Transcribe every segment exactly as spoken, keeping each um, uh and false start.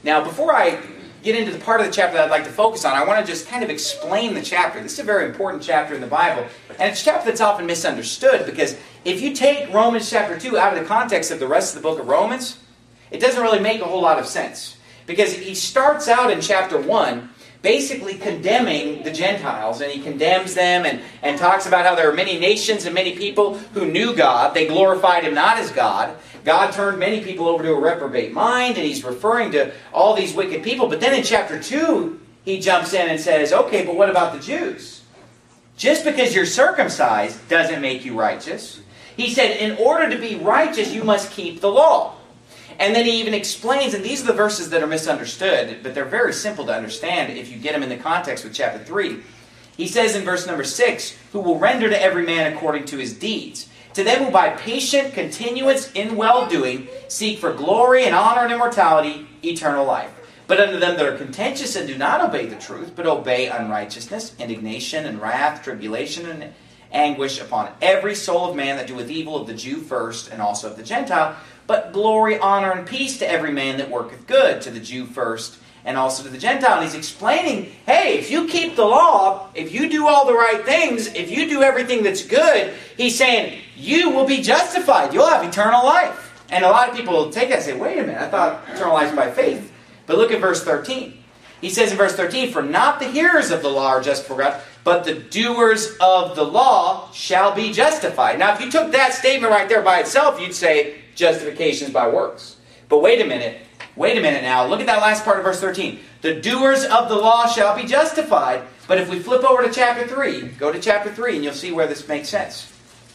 Now, before I get into the part of the chapter that I'd like to focus on, I want to just kind of explain the chapter. This is a very important chapter in the Bible, and it's a chapter that's often misunderstood, because if you take Romans chapter two out of the context of the rest of the book of Romans, it doesn't really make a whole lot of sense. Because he starts out in chapter one basically condemning the Gentiles, and he condemns them and, and talks about how there are many nations and many people who knew God. They glorified Him not as God. God turned many people over to a reprobate mind, and he's referring to all these wicked people. But then in chapter two, he jumps in and says, okay, but what about the Jews? Just because you're circumcised doesn't make you righteous. He said, in order to be righteous, you must keep the law. And then he even explains, and these are the verses that are misunderstood, but they're very simple to understand if you get them in the context with chapter three. He says in verse number six, who will render to every man according to his deeds. To them who by patient continuance in well-doing seek for glory and honor and immortality, eternal life. But unto them that are contentious and do not obey the truth, but obey unrighteousness, indignation and wrath, tribulation and anguish upon every soul of man that doeth evil, of the Jew first, and also of the Gentile. But glory, honor, and peace to every man that worketh good, to the Jew first, and also to the Gentile. And he's explaining, hey, if you keep the law, if you do all the right things, if you do everything that's good, he's saying, you will be justified. You'll have eternal life. And a lot of people will take that and say, wait a minute, I thought eternal life is by faith. But look at verse thirteen. He says in verse thirteen, for not the hearers of the law are just before God, but the doers of the law shall be justified. Now, if you took that statement right there by itself, you'd say justification is by works. But wait a minute. Wait a minute now. Look at that last part of verse thirteen. The doers of the law shall be justified. But if we flip over to chapter three, go to chapter three and you'll see where this makes sense.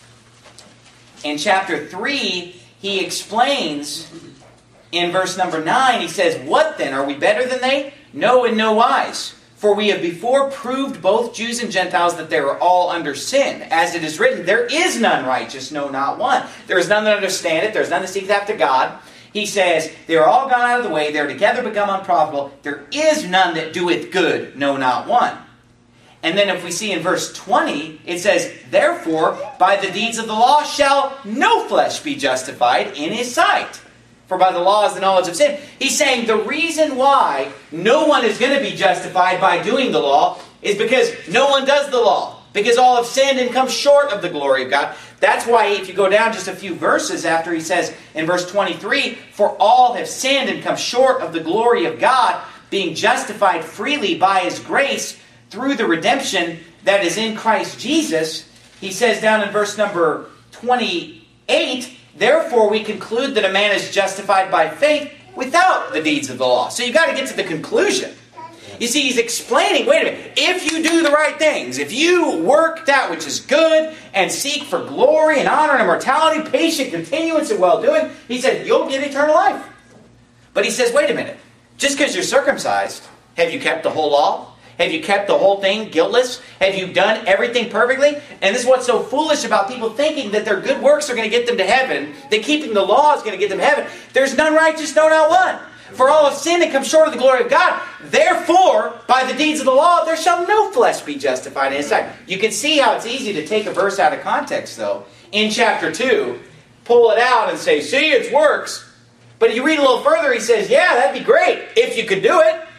In chapter three, he explains in verse number nine, he says, what then? Are we better than they? No, in no wise. For we have before proved both Jews and Gentiles that they are all under sin. As it is written, there is none righteous, no, not one. There is none that understand it. There is none that seeketh after God. He says, they are all gone out of the way. They are together become unprofitable. There is none that doeth good, no, not one. And then if we see in verse twenty, it says, therefore, by the deeds of the law shall no flesh be justified in his sight. For by the law is the knowledge of sin. He's saying the reason why no one is going to be justified by doing the law is because no one does the law. Because all have sinned and come short of the glory of God. That's why if you go down just a few verses after he says in verse twenty-three, for all have sinned and come short of the glory of God, being justified freely by His grace through the redemption that is in Christ Jesus. He says down in verse number twenty-eight, therefore we conclude that a man is justified by faith without the deeds of the law. So you've got to get to the conclusion. You see, he's explaining, wait a minute, if you do the right things, if you work that which is good and seek for glory and honor and immortality, patient continuance and well-doing, he said, you'll get eternal life. But he says, wait a minute, just because you're circumcised, have you kept the whole law? Have you kept the whole thing guiltless? Have you done everything perfectly? And this is what's so foolish about people thinking that their good works are going to get them to heaven, that keeping the law is going to get them to heaven. There's none righteous, no, not one. For all have sinned and come short of the glory of God. Therefore, by the deeds of the law, there shall no flesh be justified in His sight. You can see how it's easy to take a verse out of context, though. In chapter two, pull it out and say, see, it's works. But you read a little further, he says, yeah, that'd be great if you could do it.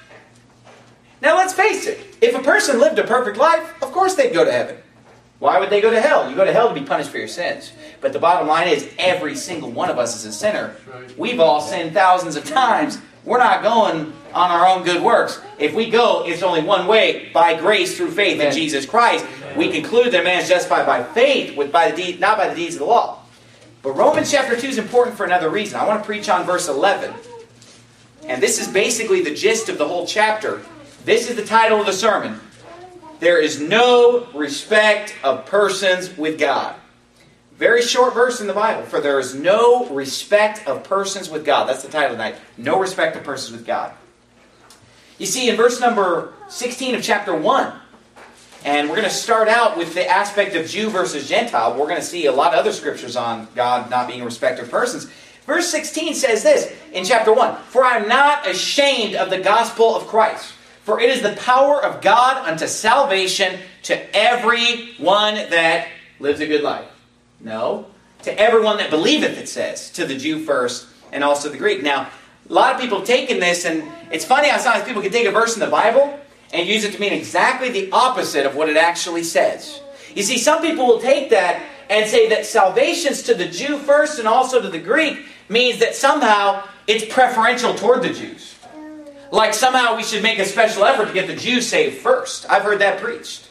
Now, let's face it. If a person lived a perfect life, of course they'd go to heaven. Why would they go to hell? You go to hell to be punished for your sins. But the bottom line is, every single one of us is a sinner. We've all sinned thousands of times. We're not going on our own good works. If we go, it's only one way, by grace through faith Amen. In Jesus Christ. Amen. We conclude that a man is justified by faith, with by the deed, not by the deeds of the law. But Romans chapter two is important for another reason. I want to preach on verse eleven. And this is basically the gist of the whole chapter. This is the title of the sermon. There is no respect of persons with God. Very short verse in the Bible. For there is no respect of persons with God. That's the title tonight. No respect of persons with God. You see, in verse number sixteen of chapter one, and we're going to start out with the aspect of Jew versus Gentile. We're going to see a lot of other scriptures on God not being a respect of persons. Verse sixteen says this in chapter one, for I am not ashamed of the gospel of Christ. For it is the power of God unto salvation to everyone that lives a good life. No. To everyone that believeth, it says. To the Jew first, and also the Greek. Now, A lot of people have taken this, and it's funny how sometimes people can take a verse in the Bible and use it to mean exactly the opposite of what it actually says. You see, some people will take that and say that salvation's to the Jew first and also to the Greek means that somehow it's preferential toward the Jews. Like somehow we should make a special effort to get the Jews saved first. I've heard that preached.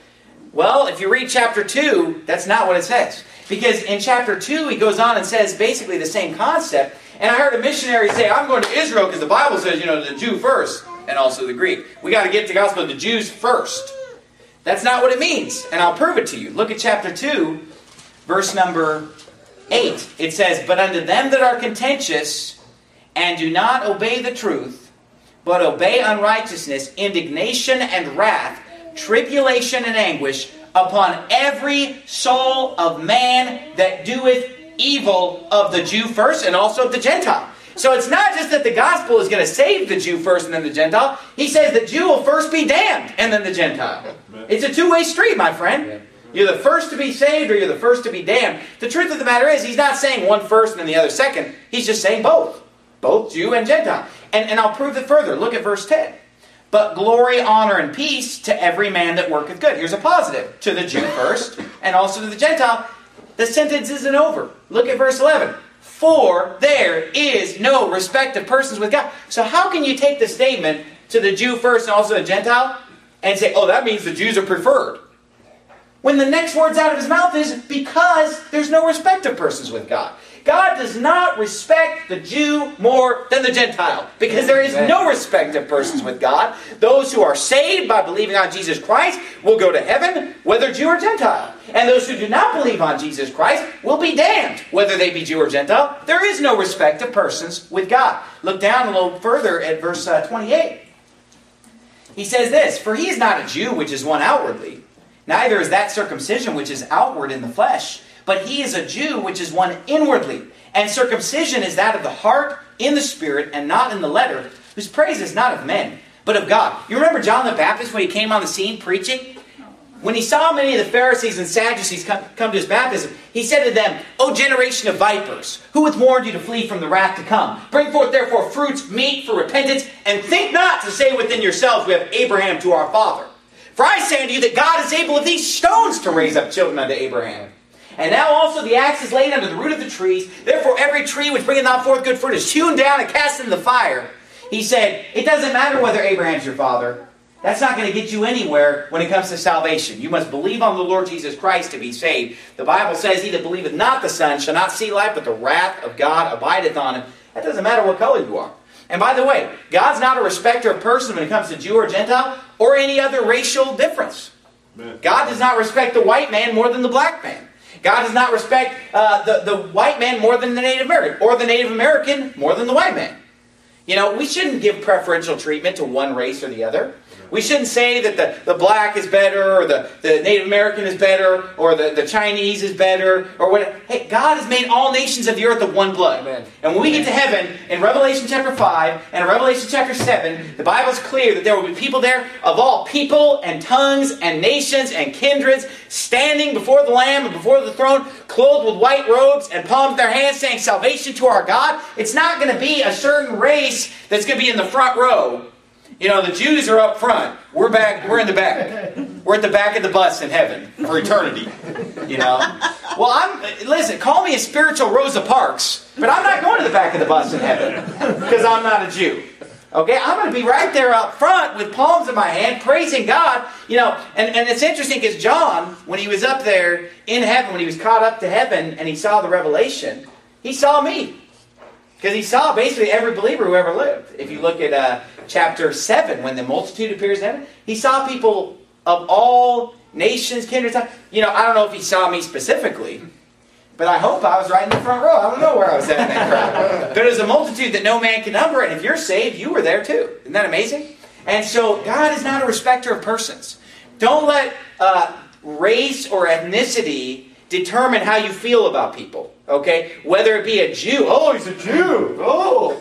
Well, if you read chapter two, that's not what it says. Because in chapter two, he goes on and says basically the same concept. And I heard a missionary say, I'm going to Israel because the Bible says, you know, the Jew first and also the Greek. We got to get the gospel to the Jews first. That's not what it means. And I'll prove it to you. Look at chapter two, verse number eight. It says, but unto them that are contentious and do not obey the truth, but obey unrighteousness, indignation and wrath, tribulation and anguish upon every soul of man that doeth evil, of the Jew first and also of the Gentile. So it's not just that the gospel is going to save the Jew first and then the Gentile. He says the Jew will first be damned and then the Gentile. It's a two-way street, my friend. You're the first to be saved or you're the first to be damned. The truth of the matter is, he's not saying one first and then the other second. He's just saying both. Both Jew and Gentile. And, and I'll prove it further. Look at verse ten. But glory, honor, and peace to every man that worketh good. Here's a positive. To the Jew first and also to the Gentile. The sentence isn't over. Look at verse eleven. For there is no respect of persons with God. So how can you take the statement to the Jew first and also the Gentile and say, oh, that means the Jews are preferred? When the next words out of his mouth is, because there's no respect of persons with God. God does not respect the Jew more than the Gentile. Because there is no respect of persons with God. Those who are saved by believing on Jesus Christ will go to heaven, whether Jew or Gentile. And those who do not believe on Jesus Christ will be damned, whether they be Jew or Gentile. There is no respect of persons with God. Look down a little further at verse uh, twenty-eight. He says this, for he is not a Jew which is one outwardly, neither is that circumcision which is outward in the flesh, but he is a Jew which is one inwardly. And circumcision is that of the heart, in the spirit, and not in the letter, whose praise is not of men, but of God. You remember John the Baptist when he came on the scene preaching? When he saw many of the Pharisees and Sadducees come, come to his baptism, he said to them, O generation of vipers, who hath warned you to flee from the wrath to come? Bring forth therefore fruits meet for repentance, and think not to say within yourselves, we have Abraham to our father. For I say unto you that God is able of these stones to raise up children unto Abraham. And now also the axe is laid under the root of the trees. Therefore every tree which bringeth not forth good fruit is hewn down and cast into the fire. He said, it doesn't matter whether Abraham's your father. That's not going to get you anywhere when it comes to salvation. You must believe on the Lord Jesus Christ to be saved. The Bible says, he that believeth not the Son shall not see life, but the wrath of God abideth on him. That doesn't matter what color you are. And by the way, God's not a respecter of persons when it comes to Jew or Gentile, or any other racial difference. Amen. God does not respect the white man more than the black man. God does not respect uh, the, the white man more than the Native American, or the Native American more than the white man. You know, we shouldn't give preferential treatment to one race or the other. We shouldn't say that the, the black is better, or the, the Native American is better, or the, the Chinese is better, or whatever. Hey, God has made all nations of the earth of one blood. Amen. And when we get to heaven, in Revelation chapter five and in Revelation chapter seven, the Bible's clear that there will be people there of all people and tongues and nations and kindreds standing before the Lamb and before the throne, clothed with white robes and palms in their hands, saying, salvation to our God. It's not going to be a certain race that's going to be in the front row. You know, the Jews are up front. We're back. We're in the back. We're at the back of the bus in heaven for eternity. You know. Well, I'm. Listen. Call me a spiritual Rosa Parks, but I'm not going to the back of the bus in heaven because I'm not a Jew. Okay, I'm going to be right there up front with palms in my hand, praising God. You know, and, and it's interesting because John, when he was up there in heaven, when he was caught up to heaven, and he saw the revelation, he saw me. Because he saw basically every believer who ever lived. If you look at uh, chapter seven, when the multitude appears in heaven, he saw people of all nations, kindreds. You know, I don't know if he saw me specifically, but I hope I was right in the front row. I don't know where I was at in that crowd. But it was a multitude that no man can number, and if you're saved, you were there too. Isn't that amazing? And so God is not a respecter of persons. Don't let uh, race or ethnicity determine how you feel about people. Okay? Whether it be a Jew. Oh, he's a Jew. Oh.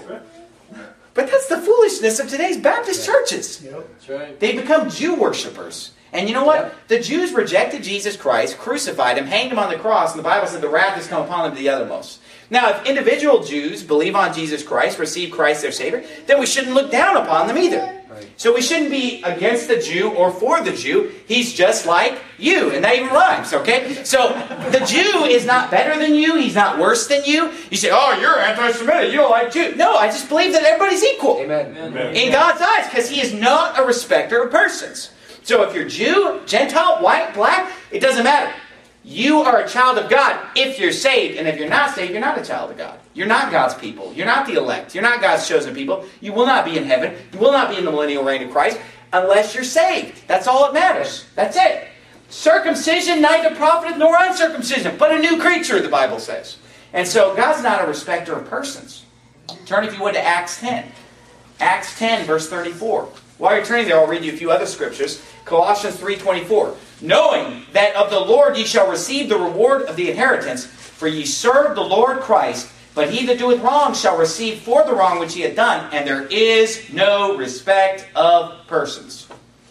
But that's the foolishness of today's Baptist churches. Yep. That's right. They become Jew worshippers. And you know what? Yep. The Jews rejected Jesus Christ, crucified him, hanged him on the cross, and the Bible said the wrath has come upon them to the uttermost. Now, if individual Jews believe on Jesus Christ, receive Christ their Savior, then we shouldn't look down upon them either. Right. So we shouldn't be against the Jew or for the Jew. He's just like you. And that even rhymes, okay? So the Jew is not better than you. He's not worse than you. You say, oh, you're anti-Semitic. You don't like Jews. No, I just believe that everybody's equal. Amen. Amen. In God's eyes, because He is not a respecter of persons. So if you're Jew, Gentile, white, black, it doesn't matter. You are a child of God if you're saved. And if you're not saved, you're not a child of God. You're not God's people. You're not the elect. You're not God's chosen people. You will not be in heaven. You will not be in the millennial reign of Christ unless you're saved. That's all that matters. That's it. Circumcision neither profiteth nor uncircumcision, but a new creature, the Bible says. And so God's not a respecter of persons. Turn, if you would, to Acts ten. Acts ten, verse thirty-four. While you're turning there, I'll read you a few other scriptures. Colossians three twenty-four. Knowing that of the Lord ye shall receive the reward of the inheritance, for ye serve the Lord Christ, but he that doeth wrong shall receive for the wrong which he hath done, and there is no respect of persons.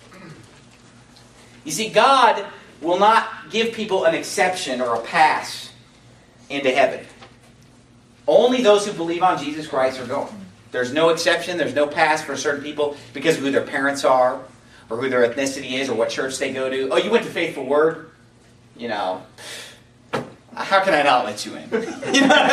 You see, God will not give people an exception or a pass into heaven. Only those who believe on Jesus Christ are going. There's no exception, there's no pass for certain people because of who their parents are, or who their ethnicity is, or what church they go to. Oh, you went to Faithful Word? You know, how can I not let you in? You know what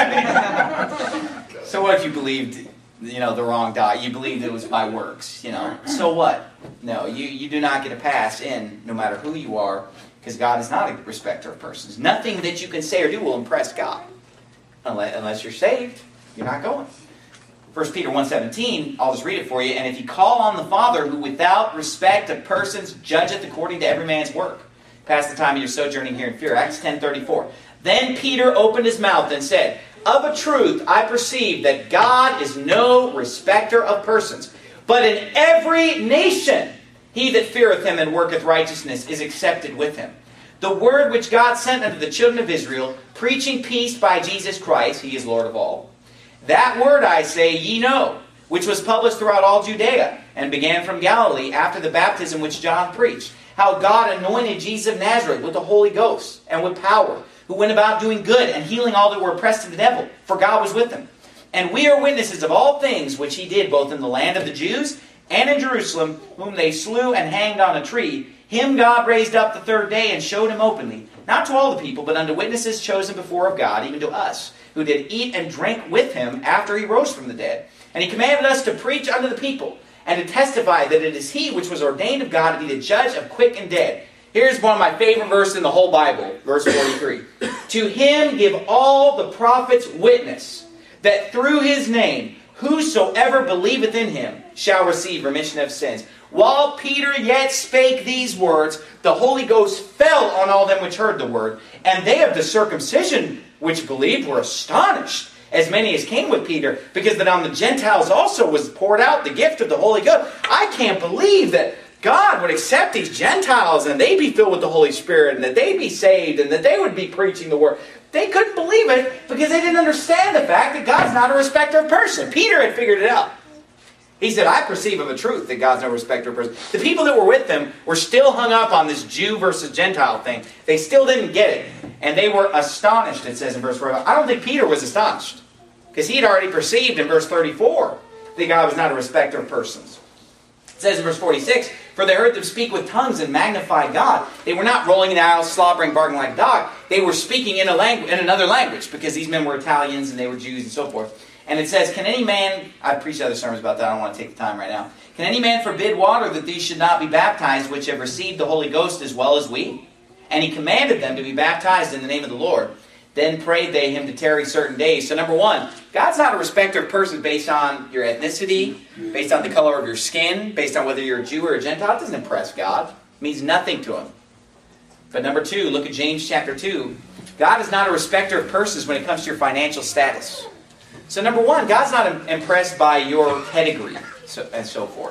I mean? So what if you believed, you know, the wrong God? You believed it was by works, you know. So what? No, you, you do not get a pass in, no matter who you are, because God is not a respecter of persons. Nothing that you can say or do will impress God. Unless, unless you're saved, you're not going. First Peter one seventeen, I'll just read it for you. And if you call on the Father, who without respect of persons judgeth according to every man's work, pass the time of your sojourning here in fear. Acts ten thirty-four. Then Peter opened his mouth and said, Of a truth I perceive that God is no respecter of persons, but in every nation he that feareth him and worketh righteousness is accepted with him. The word which God sent unto the children of Israel, preaching peace by Jesus Christ, he is Lord of all. That word, I say, ye know, which was published throughout all Judea, and began from Galilee after the baptism which John preached, how God anointed Jesus of Nazareth with the Holy Ghost and with power, who went about doing good and healing all that were oppressed of the devil, for God was with him. And we are witnesses of all things which he did, both in the land of the Jews and in Jerusalem, whom they slew and hanged on a tree. Him God raised up the third day and showed him openly, not to all the people, but unto witnesses chosen before of God, even to us, who did eat and drink with him after he rose from the dead. And he commanded us to preach unto the people, and to testify that it is he which was ordained of God to be the judge of quick and dead. Here's one of my favorite verses in the whole Bible, verse forty-three. To him give all the prophets witness, that through his name whosoever believeth in him shall receive remission of sins. While Peter yet spake these words, the Holy Ghost fell on all them which heard the word, and they of the circumcision which believed were astonished, as many as came with Peter, because that on the Gentiles also was poured out the gift of the Holy Ghost. I can't believe that God would accept these Gentiles and they'd be filled with the Holy Spirit and that they'd be saved and that they would be preaching the word. They couldn't believe it because they didn't understand the fact that God's not a respecter of person. Peter had figured it out. He said, I perceive of a truth that God's no respecter of person. The people that were with them were still hung up on this Jew versus Gentile thing. They still didn't get it. And they were astonished, it says in verse four. I don't think Peter was astonished, because he had already perceived in verse thirty-four that God was not a respecter of persons. It says in verse forty-six, for they heard them speak with tongues and magnify God. They were not rolling it out, slobbering, barking like a dog. They were speaking in a language, in another language, because these men were Italians and they were Jews and so forth. And it says, can any man, I've preached other sermons about that, I don't want to take the time right now. Can any man forbid water that these should not be baptized, which have received the Holy Ghost as well as we? And he commanded them to be baptized in the name of the Lord. Then prayed they him to tarry certain days. So number one, God's not a respecter of persons based on your ethnicity, based on the color of your skin, based on whether you're a Jew or a Gentile. It doesn't impress God. It means nothing to him. But number two, look at James chapter two. God is not a respecter of persons when it comes to your financial status. So number one, God's not impressed by your pedigree so, and so forth.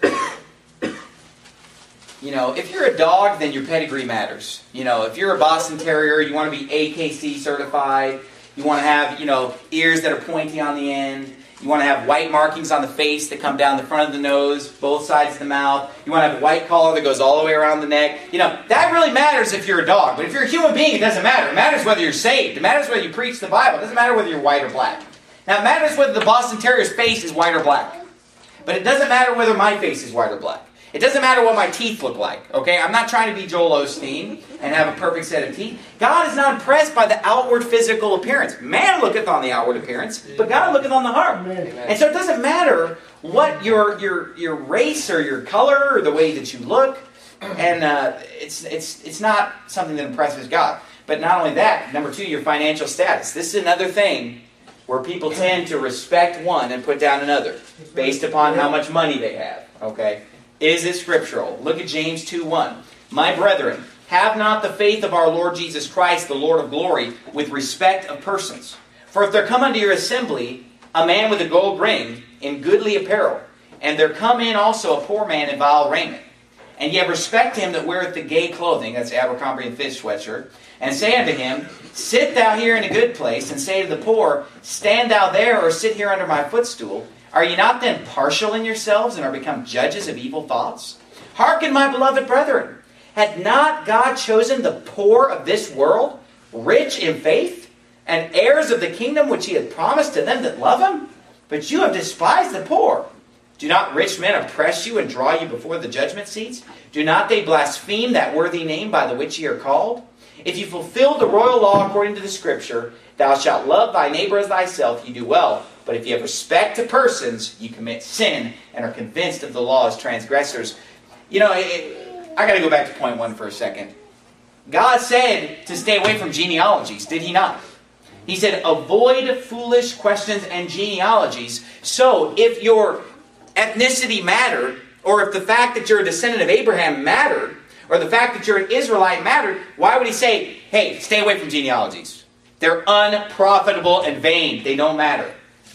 You know, if you're a dog, then your pedigree matters. You know, if you're a Boston Terrier, you want to be A K C certified. You want to have, you know, ears that are pointy on the end. You want to have white markings on the face that come down the front of the nose, both sides of the mouth. You want to have a white collar that goes all the way around the neck. You know, that really matters if you're a dog. But if you're a human being, it doesn't matter. It matters whether you're saved. It matters whether you preach the Bible. It doesn't matter whether you're white or black. Now, it matters whether the Boston Terrier's face is white or black. But it doesn't matter whether my face is white or black. It doesn't matter what my teeth look like, okay? I'm not trying to be Joel Osteen and have a perfect set of teeth. God is not impressed by the outward physical appearance. Man looketh on the outward appearance, but God looketh on the heart. Amen. And so it doesn't matter what your your your race or your color or the way that you look, and uh, it's it's it's not something that impresses God. But not only that, number two, your financial status. This is another thing where people tend to respect one and put down another based upon how much money they have, okay? Is it scriptural? Look at James two one. My brethren, have not the faith of our Lord Jesus Christ, the Lord of glory, with respect of persons. For if there come unto your assembly a man with a gold ring in goodly apparel, and there come in also a poor man in vile raiment, and ye have respect him that weareth the gay clothing, that's Abercrombie and Fitch sweatshirt, and say unto him, sit thou here in a good place, and say to the poor, stand thou there, or sit here under my footstool, are ye not then partial in yourselves, and are become judges of evil thoughts? Hearken, my beloved brethren, had not God chosen the poor of this world, rich in faith, and heirs of the kingdom which he hath promised to them that love him? But you have despised the poor. Do not rich men oppress you and draw you before the judgment seats? Do not they blaspheme that worthy name by the which ye are called? If you fulfill the royal law according to the Scripture, thou shalt love thy neighbor as thyself, you do well. But if you have respect to persons, you commit sin and are convinced of the law as transgressors. You know, it, I got to go back to point one for a second. God said to stay away from genealogies, did he not? He said, avoid foolish questions and genealogies. So, if your ethnicity mattered, or if the fact that you're a descendant of Abraham mattered, or the fact that you're an Israelite mattered, why would he say, hey, stay away from genealogies? They're unprofitable and vain. They don't matter.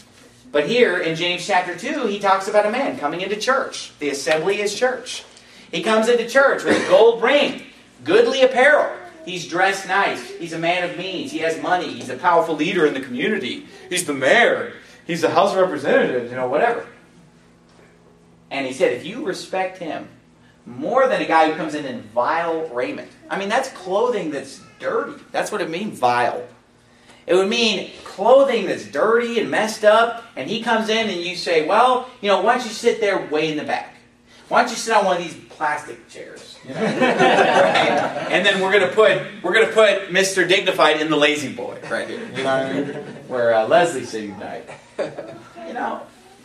But here in James chapter two, he talks about a man coming into church. The assembly is church. He comes into church with a gold ring, goodly apparel. He's dressed nice. He's a man of means. He has money. He's a powerful leader in the community. He's the mayor. He's the House of Representatives, you know, whatever. And he said, if you respect him more than a guy who comes in in vile raiment. I mean, that's clothing that's dirty. That's what it means, vile. It would mean clothing that's dirty and messed up, and he comes in and you say, well, you know, why don't you sit there way in the back? Why don't you sit on one of these plastic chairs? You know? Right? And then we're gonna put we're gonna put Mister Dignified in the lazy boy right here. You know what I mean? Where uh, Leslie's sitting tonight. You know,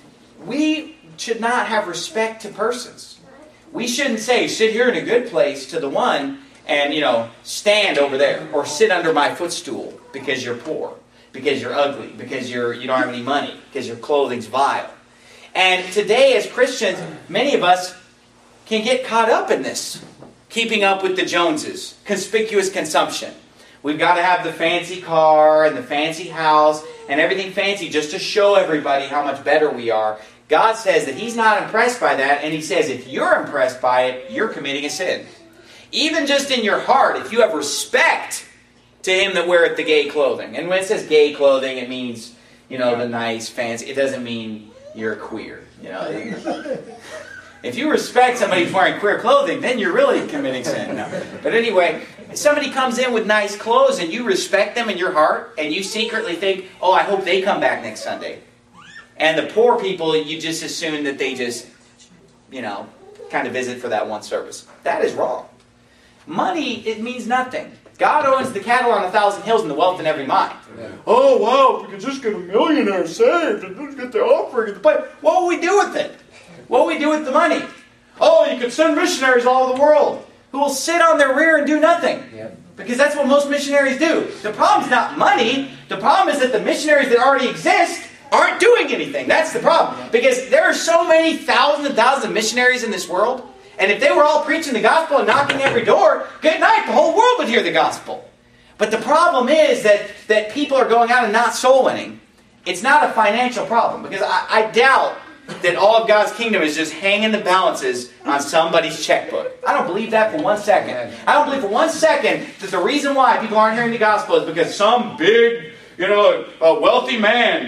we should not have respect to persons. We shouldn't say, sit here in a good place to the one and, you know, stand over there or sit under my footstool because you're poor, because you're ugly, because you're you don't have any money, because your clothing's vile. And today as Christians, many of us can get caught up in this. Keeping up with the Joneses. Conspicuous consumption. We've got to have the fancy car and the fancy house and everything fancy just to show everybody how much better we are. God says that He's not impressed by that, and He says if you're impressed by it, you're committing a sin. Even just in your heart, if you have respect to him that weareth the gay clothing. And when it says gay clothing, it means, you know, the nice, fancy. It doesn't mean you're queer. You know, if you respect somebody who's wearing queer clothing, then you're really committing sin. No. But anyway, if somebody comes in with nice clothes and you respect them in your heart, and you secretly think, oh, I hope they come back next Sunday. And the poor people, you just assume that they just, you know, kind of visit for that one service. That is wrong. Money, it means nothing. God owns the cattle on a thousand hills and the wealth in every mine. Yeah. Oh, wow, we could just get a millionaire saved and just get the offering. But what will we do with it? What will we do with the money? Oh, you could send missionaries all over the world who will sit on their rear and do nothing. Yeah. Because that's what most missionaries do. The problem is not money. The problem is that the missionaries that already exist aren't doing anything. That's the problem. Because there are so many thousands and thousands of missionaries in this world. And if they were all preaching the gospel and knocking every door, good night, the whole world would hear the gospel. But the problem is that, that people are going out and not soul winning. It's not a financial problem. Because I, I doubt that all of God's kingdom is just hanging the balances on somebody's checkbook. I don't believe that for one second. I don't believe for one second that the reason why people aren't hearing the gospel is because some big, you know, a wealthy man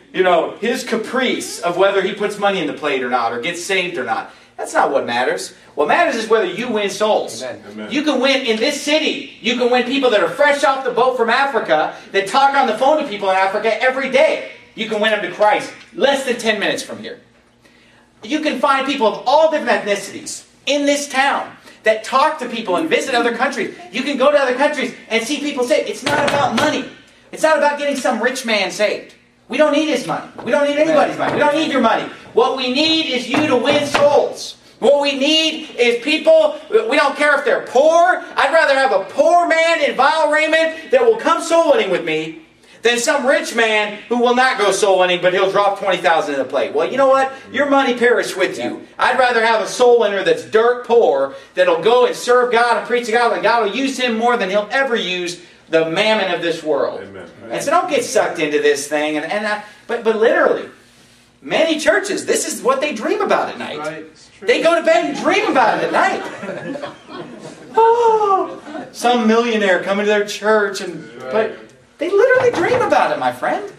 you know, his caprice of whether he puts money in the plate or not, or gets saved or not. That's not what matters. What matters is whether you win souls. Amen. Amen. You can win in this city. You can win people that are fresh off the boat from Africa, that talk on the phone to people in Africa every day. You can win them to Christ less than ten minutes from here. You can find people of all different ethnicities in this town that talk to people and visit other countries. You can go to other countries and see people say, it's not about money. It's not about getting some rich man saved. We don't need his money. We don't need anybody's money. We don't need your money. What we need is you to win souls. What we need is people, we don't care if they're poor. I'd rather have a poor man in vile raiment that will come soul winning with me than some rich man who will not go soul winning, but he'll drop twenty thousand dollars in the plate. Well, you know what? Your money perish with you. I'd rather have a soul winner that's dirt poor, that'll go and serve God and preach to God, and God will use him more than he'll ever use the mammon of this world. Amen. And so don't get sucked into this thing. And, and uh, but, but literally, many churches, this is what they dream about at night. Right. They go to bed and dream about it at night. Oh, some millionaire coming to their church, and but they literally dream about it, my friend.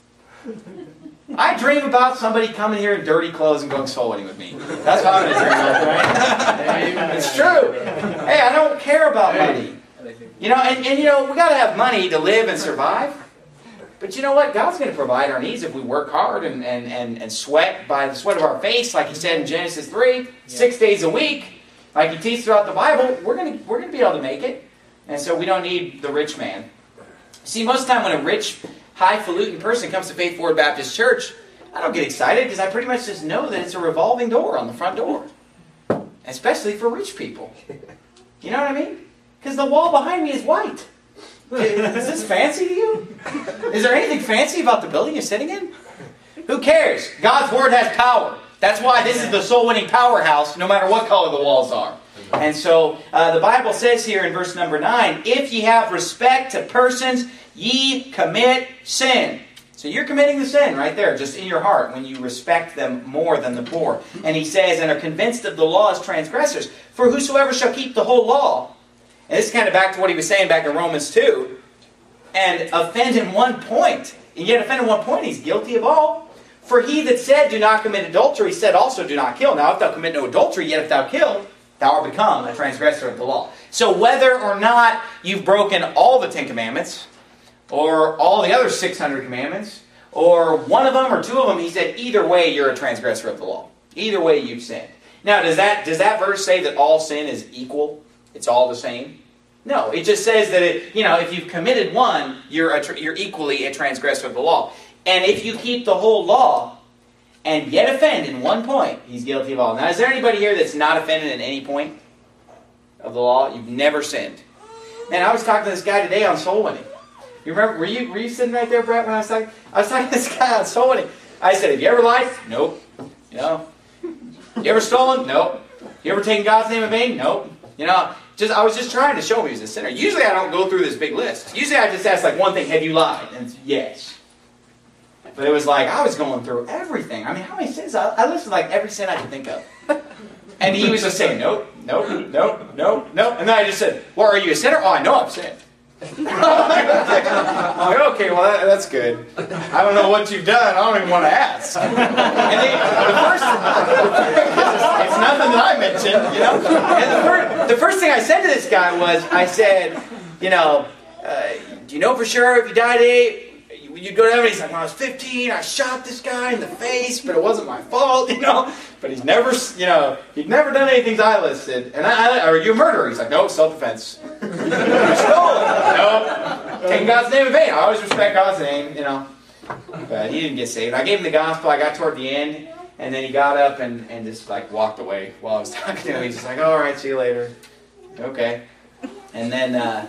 I dream about somebody coming here in dirty clothes and going soul winning with me. That's what I'm going to dream about, right? It's true. Hey, I don't care about money. You know, and, and you know, we got to have money to live and survive. But you know what? God's going to provide our needs if we work hard and, and, and, and sweat by the sweat of our face, like he said in Genesis three, six days a week, like he teaches throughout the Bible. We're going to we're going to be able to make it. And so we don't need the rich man. See, most of the time when a rich, highfalutin person comes to Faith Forward Baptist Church, I don't get excited because I pretty much just know that it's a revolving door on the front door. Especially for rich people. You know what I mean? Because the wall behind me is white. Is this fancy to you? Is there anything fancy about the building you're sitting in? Who cares? God's Word has power. That's why this is the soul-winning powerhouse, no matter what color the walls are. And so, uh, the Bible says here in verse number nine, if ye have respect to persons, ye commit sin. So you're committing the sin right there, just in your heart, when you respect them more than the poor. And he says, and are convinced of the law as transgressors. For whosoever shall keep the whole law, and this is kind of back to what he was saying back in Romans two, and offend in one point, and yet offend in one point, he's guilty of all. For he that said, do not commit adultery, said also, do not kill. Now if thou commit no adultery, yet if thou kill, thou art become a transgressor of the law. So whether or not you've broken all the Ten Commandments, or all the other six hundred commandments, or one of them or two of them, he said, either way you're a transgressor of the law. Either way you've sinned. Now does that, does that verse say that all sin is equal? It's all the same? No, it just says that it, you know, if you've committed one, you're a, you're equally a transgressor of the law. And if you keep the whole law and yet offend in one point, he's guilty of all. Now, is there anybody here that's not offended at any point of the law? You've never sinned. Man, I was talking to this guy today on soul winning. You remember? Were you were you sitting right there, Brett, when I was talking? I was talking to this guy on soul winning. I said, "Have you ever lied? Nope. You know, you ever stolen? Nope. You ever taken God's name in vain? Nope. You know." Just, I was just trying to show him he was a sinner. Usually I don't go through this big list. Usually I just ask like one thing, have you lied? And it's yes. But it was like, I was going through everything. I mean, how many sins? I, I listed like every sin I could think of. And he was just saying, nope, nope, nope, nope, nope. And then I just said, well, are you a sinner? Oh, I know I've sinned. I'm like, okay, well, that, that's good. I don't know what you've done. I don't even want to ask. And they, the first, it's nothing that I mentioned, you know. And the first, the first thing I said to this guy was, I said, you know, uh, do you know for sure if you die today, you'd go to heaven? He's like, when I was fifteen, I shot this guy in the face, but it wasn't my fault, you know. But he's never, you know, he'd never done anything I listed. And I, I, are you a murderer? He's like, no, self-defense. You stole it. No. Taking God's name in vain. I always respect God's name, you know. But he didn't get saved. I gave him the gospel. I got toward the end, and then he got up and, and just like walked away while I was talking to him. He's just like, all right, see you later. Okay. And then uh,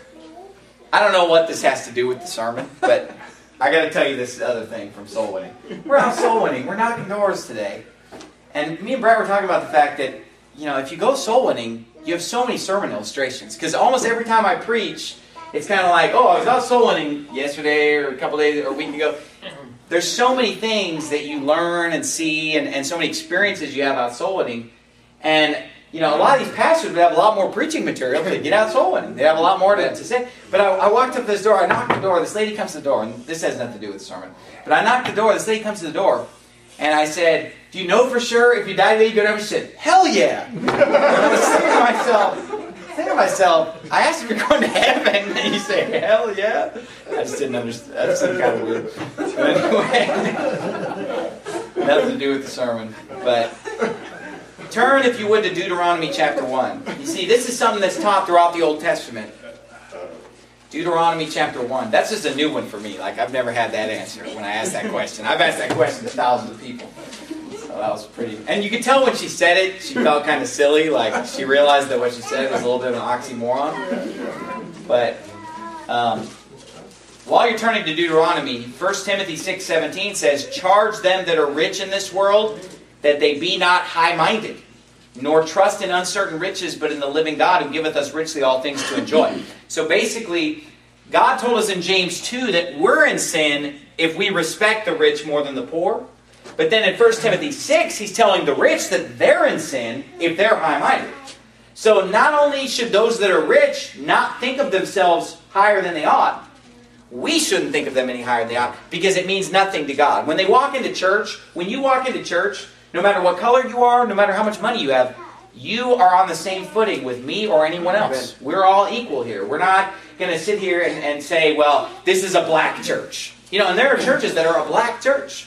I don't know what this has to do with the sermon, but I got to tell you this other thing from soul winning. We're out soul winning. We're knocking doors today. And me and Brett were talking about the fact that, you know, if you go soul winning, you have so many sermon illustrations. Because almost every time I preach, it's kind of like, oh, I was out soul winning yesterday or a couple days or a week ago. There's so many things that you learn and see and, and so many experiences you have out soul winning. And, You know, a lot of these pastors would have a lot more preaching material to get out soul winning. They have a lot more to, to say. But I, I walked up to this door. I knocked on the door. This lady comes to the door. And this has nothing to do with the sermon. But I knocked the door. This lady comes to the door. And I said, do you know for sure if you die today, you go to heaven? She said, hell yeah. And I was thinking to myself, thinking to myself, I asked if you're going to heaven. And you say, hell yeah. I just didn't understand. That seemed kind of weird. But anyway, nothing to do with the sermon. But turn, if you would, to Deuteronomy chapter one. You see, this is something that's taught throughout the Old Testament. Deuteronomy chapter one. That's just a new one for me. Like, I've never had that answer when I asked that question. I've asked that question to thousands of people. So that was pretty... And you could tell when she said it, she felt kind of silly. Like, she realized that what she said was a little bit of an oxymoron. But um, while you're turning to Deuteronomy, First Timothy six seventeen says, charge them that are rich in this world, that they be not high-minded, nor trust in uncertain riches, but in the living God who giveth us richly all things to enjoy. So basically, God told us in James two that we're in sin if we respect the rich more than the poor. But then in First Timothy six, he's telling the rich that they're in sin if they're high-minded. So not only should those that are rich not think of themselves higher than they ought, we shouldn't think of them any higher than they ought, because it means nothing to God. When they walk into church, when you walk into church, no matter what color you are, no matter how much money you have, you are on the same footing with me or anyone else. We're all equal here. We're not going to sit here and, and say, well, this is a black church. You know, and there are churches that are a black church.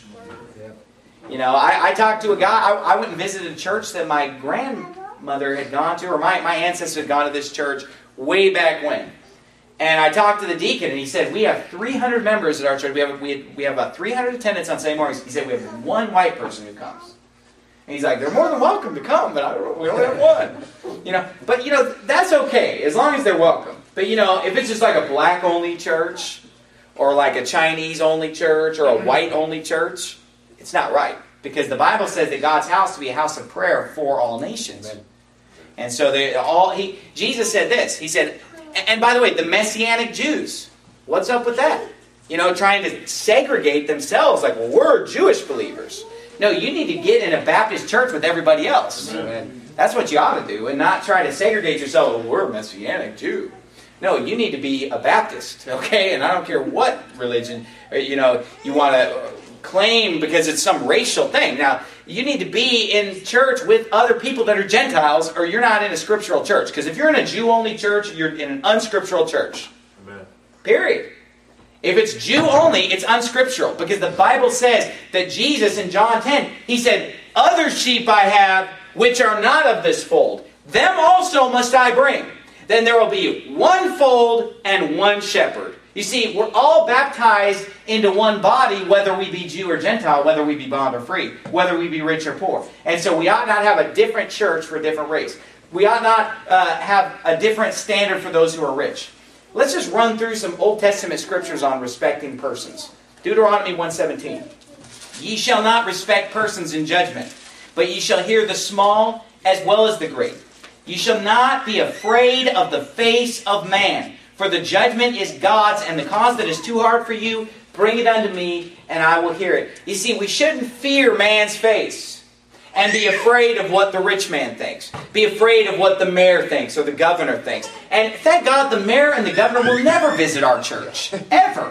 You know, I, I talked to a guy, I, I went and visited a church that my grandmother had gone to, or my, my ancestors had gone to this church way back when. And I talked to the deacon, and he said, we have three hundred members at our church. We have, we have, we have about three hundred attendants on Sunday mornings. He said, we have one white person who comes. And he's like, they're more than welcome to come, but I don't, we only have one. You know, but, you know, that's okay, as long as they're welcome. But, you know, if it's just like a black-only church, or like a Chinese-only church, or a white-only church, it's not right. Because the Bible says that God's house to be a house of prayer for all nations. Amen. And so they all he Jesus said this. He said, and by the way, the Messianic Jews, what's up with that? You know, trying to segregate themselves, like, well, we're Jewish believers. No, you need to get in a Baptist church with everybody else. Amen. That's what you ought to do, and not try to segregate yourself. Well, we're a Messianic Jew. No, you need to be a Baptist, okay? And I don't care what religion, you know, you want to claim because it's some racial thing. Now, you need to be in church with other people that are Gentiles, or you're not in a scriptural church. Because if you're in a Jew-only church, you're in an unscriptural church. Amen. Period. If it's Jew-only, it's unscriptural. Because the Bible says that Jesus in John ten, he said, other sheep I have which are not of this fold. Them also must I bring. Then there will be one fold and one shepherd. You see, we're all baptized into one body, whether we be Jew or Gentile, whether we be bond or free, whether we be rich or poor. And so we ought not have a different church for a different race. We ought not uh, have a different standard for those who are rich. Let's just run through some Old Testament scriptures on respecting persons. Deuteronomy one seventeen. Ye shall not respect persons in judgment, but ye shall hear the small as well as the great. Ye shall not be afraid of the face of man. For the judgment is God's, and the cause that is too hard for you, bring it unto me, and I will hear it. You see, we shouldn't fear man's face and be afraid of what the rich man thinks. Be afraid of what the mayor thinks or the governor thinks. And thank God the mayor and the governor will never visit our church. Ever.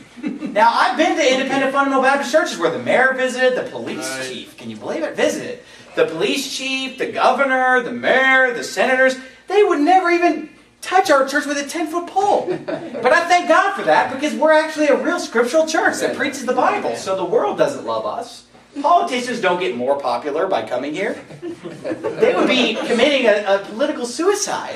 Now, I've been to independent fundamental Baptist churches where the mayor visited, the police chief, can you believe it, visited. The police chief, the governor, the mayor, the senators, they would never even touch our church with a ten-foot pole. But I thank God for that, because we're actually a real scriptural church that preaches the Bible. So the world doesn't love us. Politicians don't get more popular by coming here. They would be committing a, a political suicide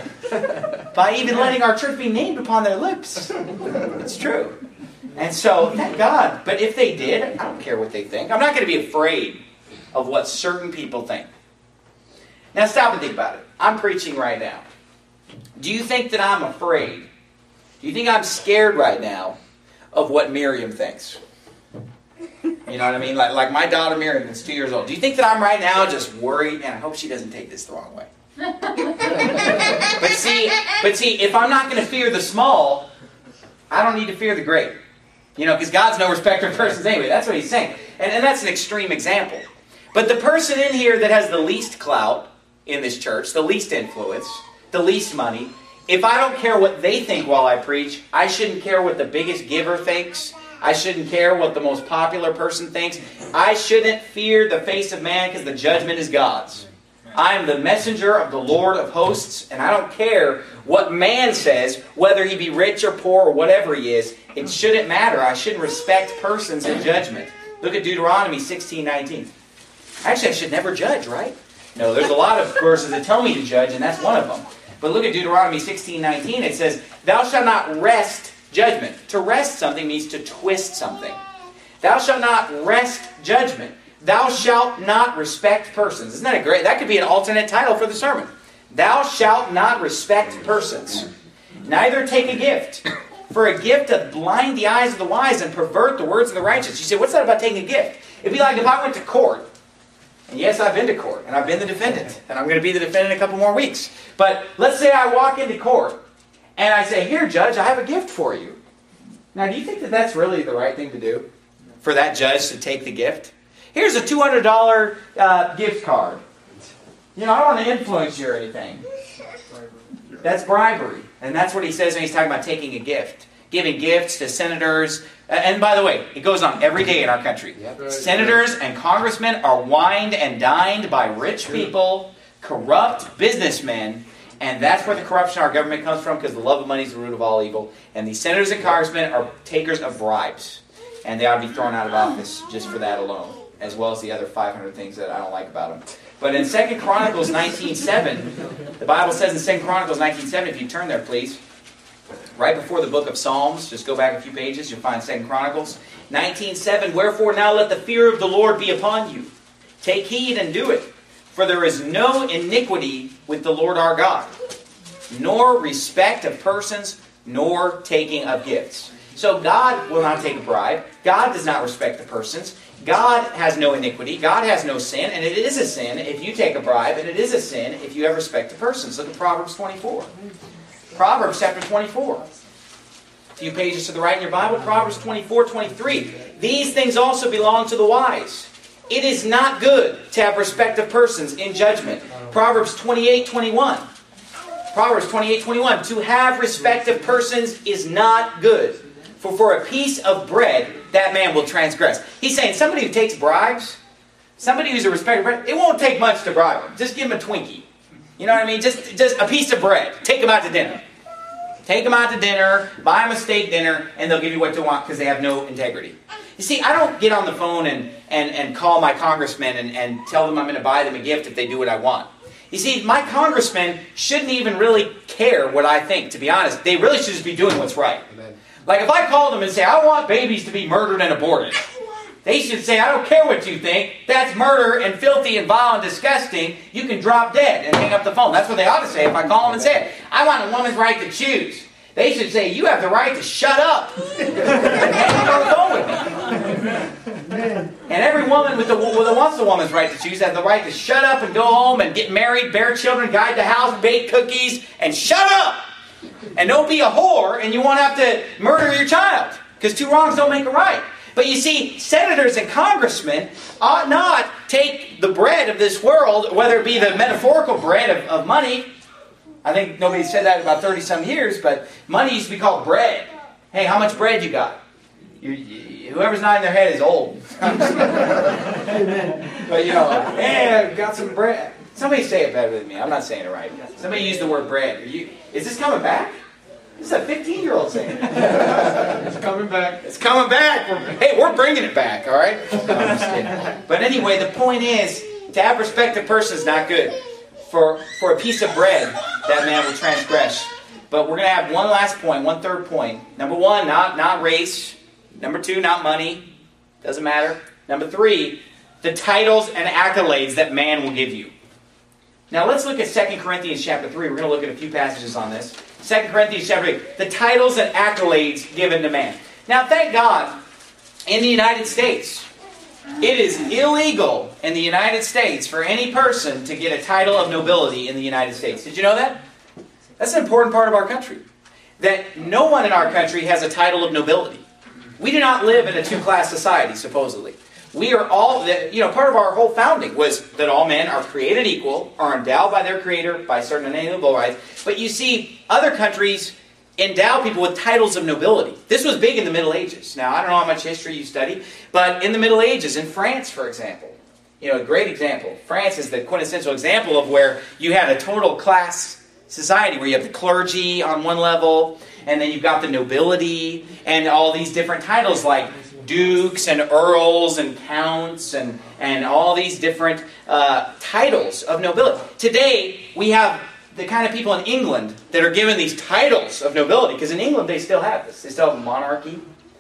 by even letting our church be named upon their lips. It's true. And so, thank God. But if they did, I don't care what they think. I'm not going to be afraid of what certain people think. Now stop and think about it. I'm preaching right now. Do you think that I'm afraid? Do you think I'm scared right now of what Miriam thinks? You know what I mean? Like, like my daughter Miriam is two years old. Do you think that I'm right now just worried? Man, I hope she doesn't take this the wrong way. But see, but see, if I'm not going to fear the small, I don't need to fear the great. You know, because God's no respecter of persons anyway. That's what he's saying. And, and that's an extreme example. But the person in here that has the least clout, in this church, the least influence, the least money, if I don't care what they think while I preach, I shouldn't care what the biggest giver thinks. I shouldn't care what the most popular person thinks. I shouldn't fear the face of man because the judgment is God's. I am the messenger of the Lord of hosts, and I don't care what man says, whether he be rich or poor or whatever he is. It shouldn't matter. I shouldn't respect persons in judgment. Look at Deuteronomy sixteen nineteen. Actually, I should never judge, right? No, there's a lot of verses that tell me to judge, and that's one of them. But look at Deuteronomy sixteen nineteen. It says, "Thou shalt not wrest judgment." To wrest something means to twist something. "Thou shalt not wrest judgment. Thou shalt not respect persons." Isn't that a great? That could be an alternate title for the sermon. "Thou shalt not respect persons. Neither take a gift. For a gift doth blind the eyes of the wise and pervert the words of the righteous." You say, what's that about taking a gift? It'd be like if I went to court. And yes, I've been to court. And I've been the defendant. And I'm going to be the defendant in a couple more weeks. But let's say I walk into court. And I say, "Here, Judge, I have a gift for you." Now, do you think that that's really the right thing to do? For that judge to take the gift? Here's a two hundred dollars uh, gift card. You know, I don't want to influence you or anything. That's bribery. And that's what he says when he's talking about taking a gift. Giving gifts to senators. And by the way, it goes on every day in our country. Senators and congressmen are wined and dined by rich people, corrupt businessmen. And that's where the corruption of our government comes from, because the love of money is the root of all evil. And these senators and congressmen are takers of bribes. And they ought to be thrown out of office just for that alone, as well as the other five hundred things that I don't like about them. But in Second Chronicles nineteen seven, the Bible says in Second Chronicles nineteen seven, if you turn there, please, right before the book of Psalms, just go back a few pages, you'll find Second Chronicles nineteen seven, "Wherefore now let the fear of the Lord be upon you. Take heed and do it. For there is no iniquity with the Lord our God, nor respect of persons, nor taking of gifts." So God will not take a bribe. God does not respect the persons. God has no iniquity. God has no sin. And it is a sin if you take a bribe. And it is a sin if you have respect to persons. Look at Proverbs twenty-four. Proverbs chapter twenty-four. A few pages to the right in your Bible. Proverbs twenty-four twenty-three. "These things also belong to the wise. It is not good to have respect of persons in judgment." Proverbs twenty-eight twenty-one. Proverbs twenty-eight twenty-one. "To have respect of persons is not good. For for a piece of bread that man will transgress." He's saying somebody who takes bribes, somebody who's a respected bread, it won't take much to bribe him. Just give him a Twinkie. You know what I mean? Just, just a piece of bread. Take them out to dinner. Take them out to dinner, buy them a steak dinner, and they'll give you what they want because they have no integrity. You see, I don't get on the phone and, and, and call my congressman and, and tell them I'm going to buy them a gift if they do what I want. You see, my congressmen shouldn't even really care what I think, to be honest. They really should just be doing what's right. Amen. Like if I call them and say, "I want babies to be murdered and aborted," they should say, "I don't care what you think. That's murder and filthy and vile and disgusting. You can drop dead," and hang up the phone. That's what they ought to say if I call them and say it. "I want a woman's right to choose." They should say, "You have the right to shut up." And hang up the phone with me. And every woman with the, that wants a woman's right to choose has the right to shut up and go home and get married, bear children, guide the house, bake cookies, and shut up. And don't be a whore, and you won't have to murder your child. Because two wrongs don't make a right. But you see, senators and congressmen ought not take the bread of this world, whether it be the metaphorical bread of, of money. I think nobody said that in about thirty-some years, but money used to be called bread. Hey, how much bread you got? You, you, whoever's not in their head is old. But you know, hey, I got some bread. Somebody say it better than me. I'm not saying it right. Somebody use the word bread. Are you, is this coming back? This is a fifteen-year-old saying it. It's coming back. It's coming back. We're, hey, we're bringing it back, all right? No, I'm just kidding. But anyway, the point is, to have respect of person is not good. For, for a piece of bread, that man will transgress. But we're going to have one last point, one third point. Number one, not, not race. Number two, not money. Doesn't matter. Number three, the titles and accolades that man will give you. Now let's look at Second Corinthians chapter three. We're going to look at a few passages on this. Second Corinthians chapter three. The titles and accolades given to man. Now thank God, in the United States, it is illegal in the United States for any person to get a title of nobility in the United States. Did you know that? That's an important part of our country. That no one in our country has a title of nobility. We do not live in a two-class society, supposedly. We are all, you know, part of our whole founding was that all men are created equal, are endowed by their Creator by certain inalienable rights. But you see, other countries endow people with titles of nobility. This was big in the Middle Ages. Now, I don't know how much history you study, but in the Middle Ages, in France, for example, you know, a great example. France is the quintessential example of where you had a total class society, where you have the clergy on one level, and then you've got the nobility, and all these different titles like dukes and earls and counts and, and all these different uh, titles of nobility. Today, we have the kind of people in England that are given these titles of nobility, because in England they still have this. They still have a monarchy,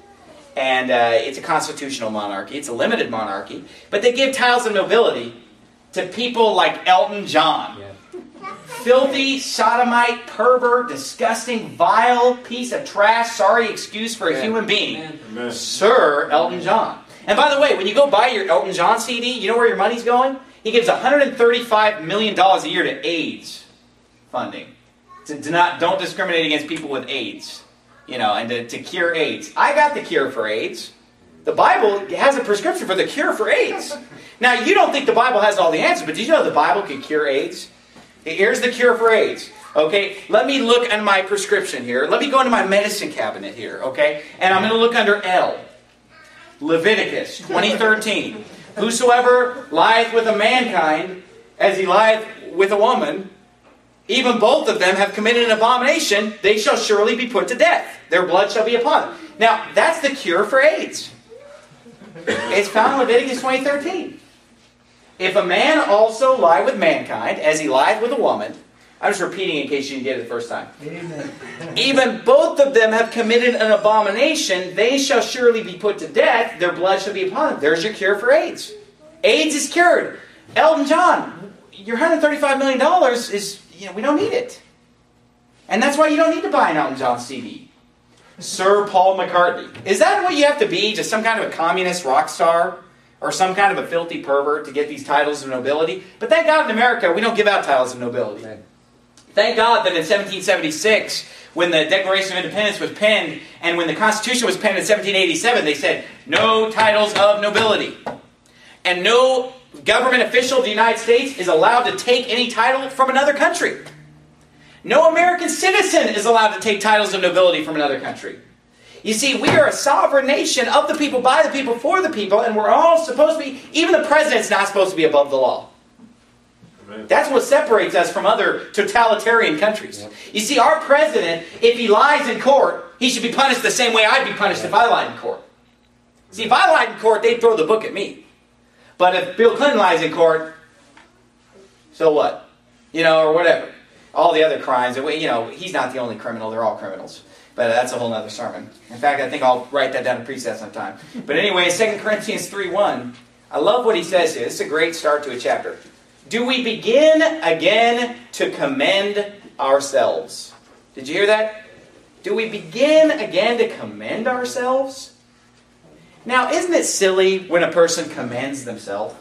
and uh, it's a constitutional monarchy. It's a limited monarchy. But they give titles of nobility to people like Elton John. Yeah. Filthy, sodomite, pervert, disgusting, vile piece of trash, sorry excuse for a Amen. Human being. Amen. Sir Elton John. And by the way, when you go buy your Elton John C D, you know where your money's going? He gives one hundred thirty-five million dollars a year to AIDS funding. To, to not, don't discriminate against people with AIDS. You know, and to, to cure AIDS. I got the cure for AIDS. The Bible has a prescription for the cure for AIDS. Now, you don't think the Bible has all the answers, but did you know the Bible can cure AIDS? Here's the cure for AIDS. Okay, let me look at my prescription here. Let me go into my medicine cabinet here, okay? And I'm going to look under L. Leviticus twenty thirteen. Whosoever lieth with a mankind as he lieth with a woman, even both of them have committed an abomination, they shall surely be put to death. Their blood shall be upon them. Now, that's the cure for AIDS. It's found in Leviticus twenty thirteen. If a man also lie with mankind, as he lieth with a woman, I'm just repeating in case you didn't get it the first time. Amen. Even both of them have committed an abomination, they shall surely be put to death, their blood shall be upon them. There's your cure for AIDS. AIDS is cured. Elton John, your one hundred thirty-five million dollars is, you know, we don't need it. And that's why you don't need to buy an Elton John C D. Sir Paul McCartney. Is that what you have to be? Just some kind of a communist rock star? Or some kind of a filthy pervert to get these titles of nobility? But thank God in America we don't give out titles of nobility. Right. Thank God that in seventeen seventy-six, when the Declaration of Independence was penned, and when the Constitution was penned in seventeen eighty-seven, they said, no titles of nobility. And no government official of the United States is allowed to take any title from another country. No American citizen is allowed to take titles of nobility from another country. You see, we are a sovereign nation of the people, by the people, for the people, and we're all supposed to be, even the president's not supposed to be above the law. Amen. That's what separates us from other totalitarian countries. Yep. You see, our president, if he lies in court, he should be punished the same way I'd be punished yep. if I lied in court. See, if I lied in court, they'd throw the book at me. But if Bill Clinton lies in court, so what? You know, or whatever. All the other crimes, you know, he's not the only criminal, they're all criminals. But that's a whole other sermon. In fact, I think I'll write that down and preach that sometime. But anyway, Second Corinthians three one, I love what he says here. This is a great start to a chapter. Do we begin again to commend ourselves? Did you hear that? Do we begin again to commend ourselves? Now, isn't it silly when a person commends themselves?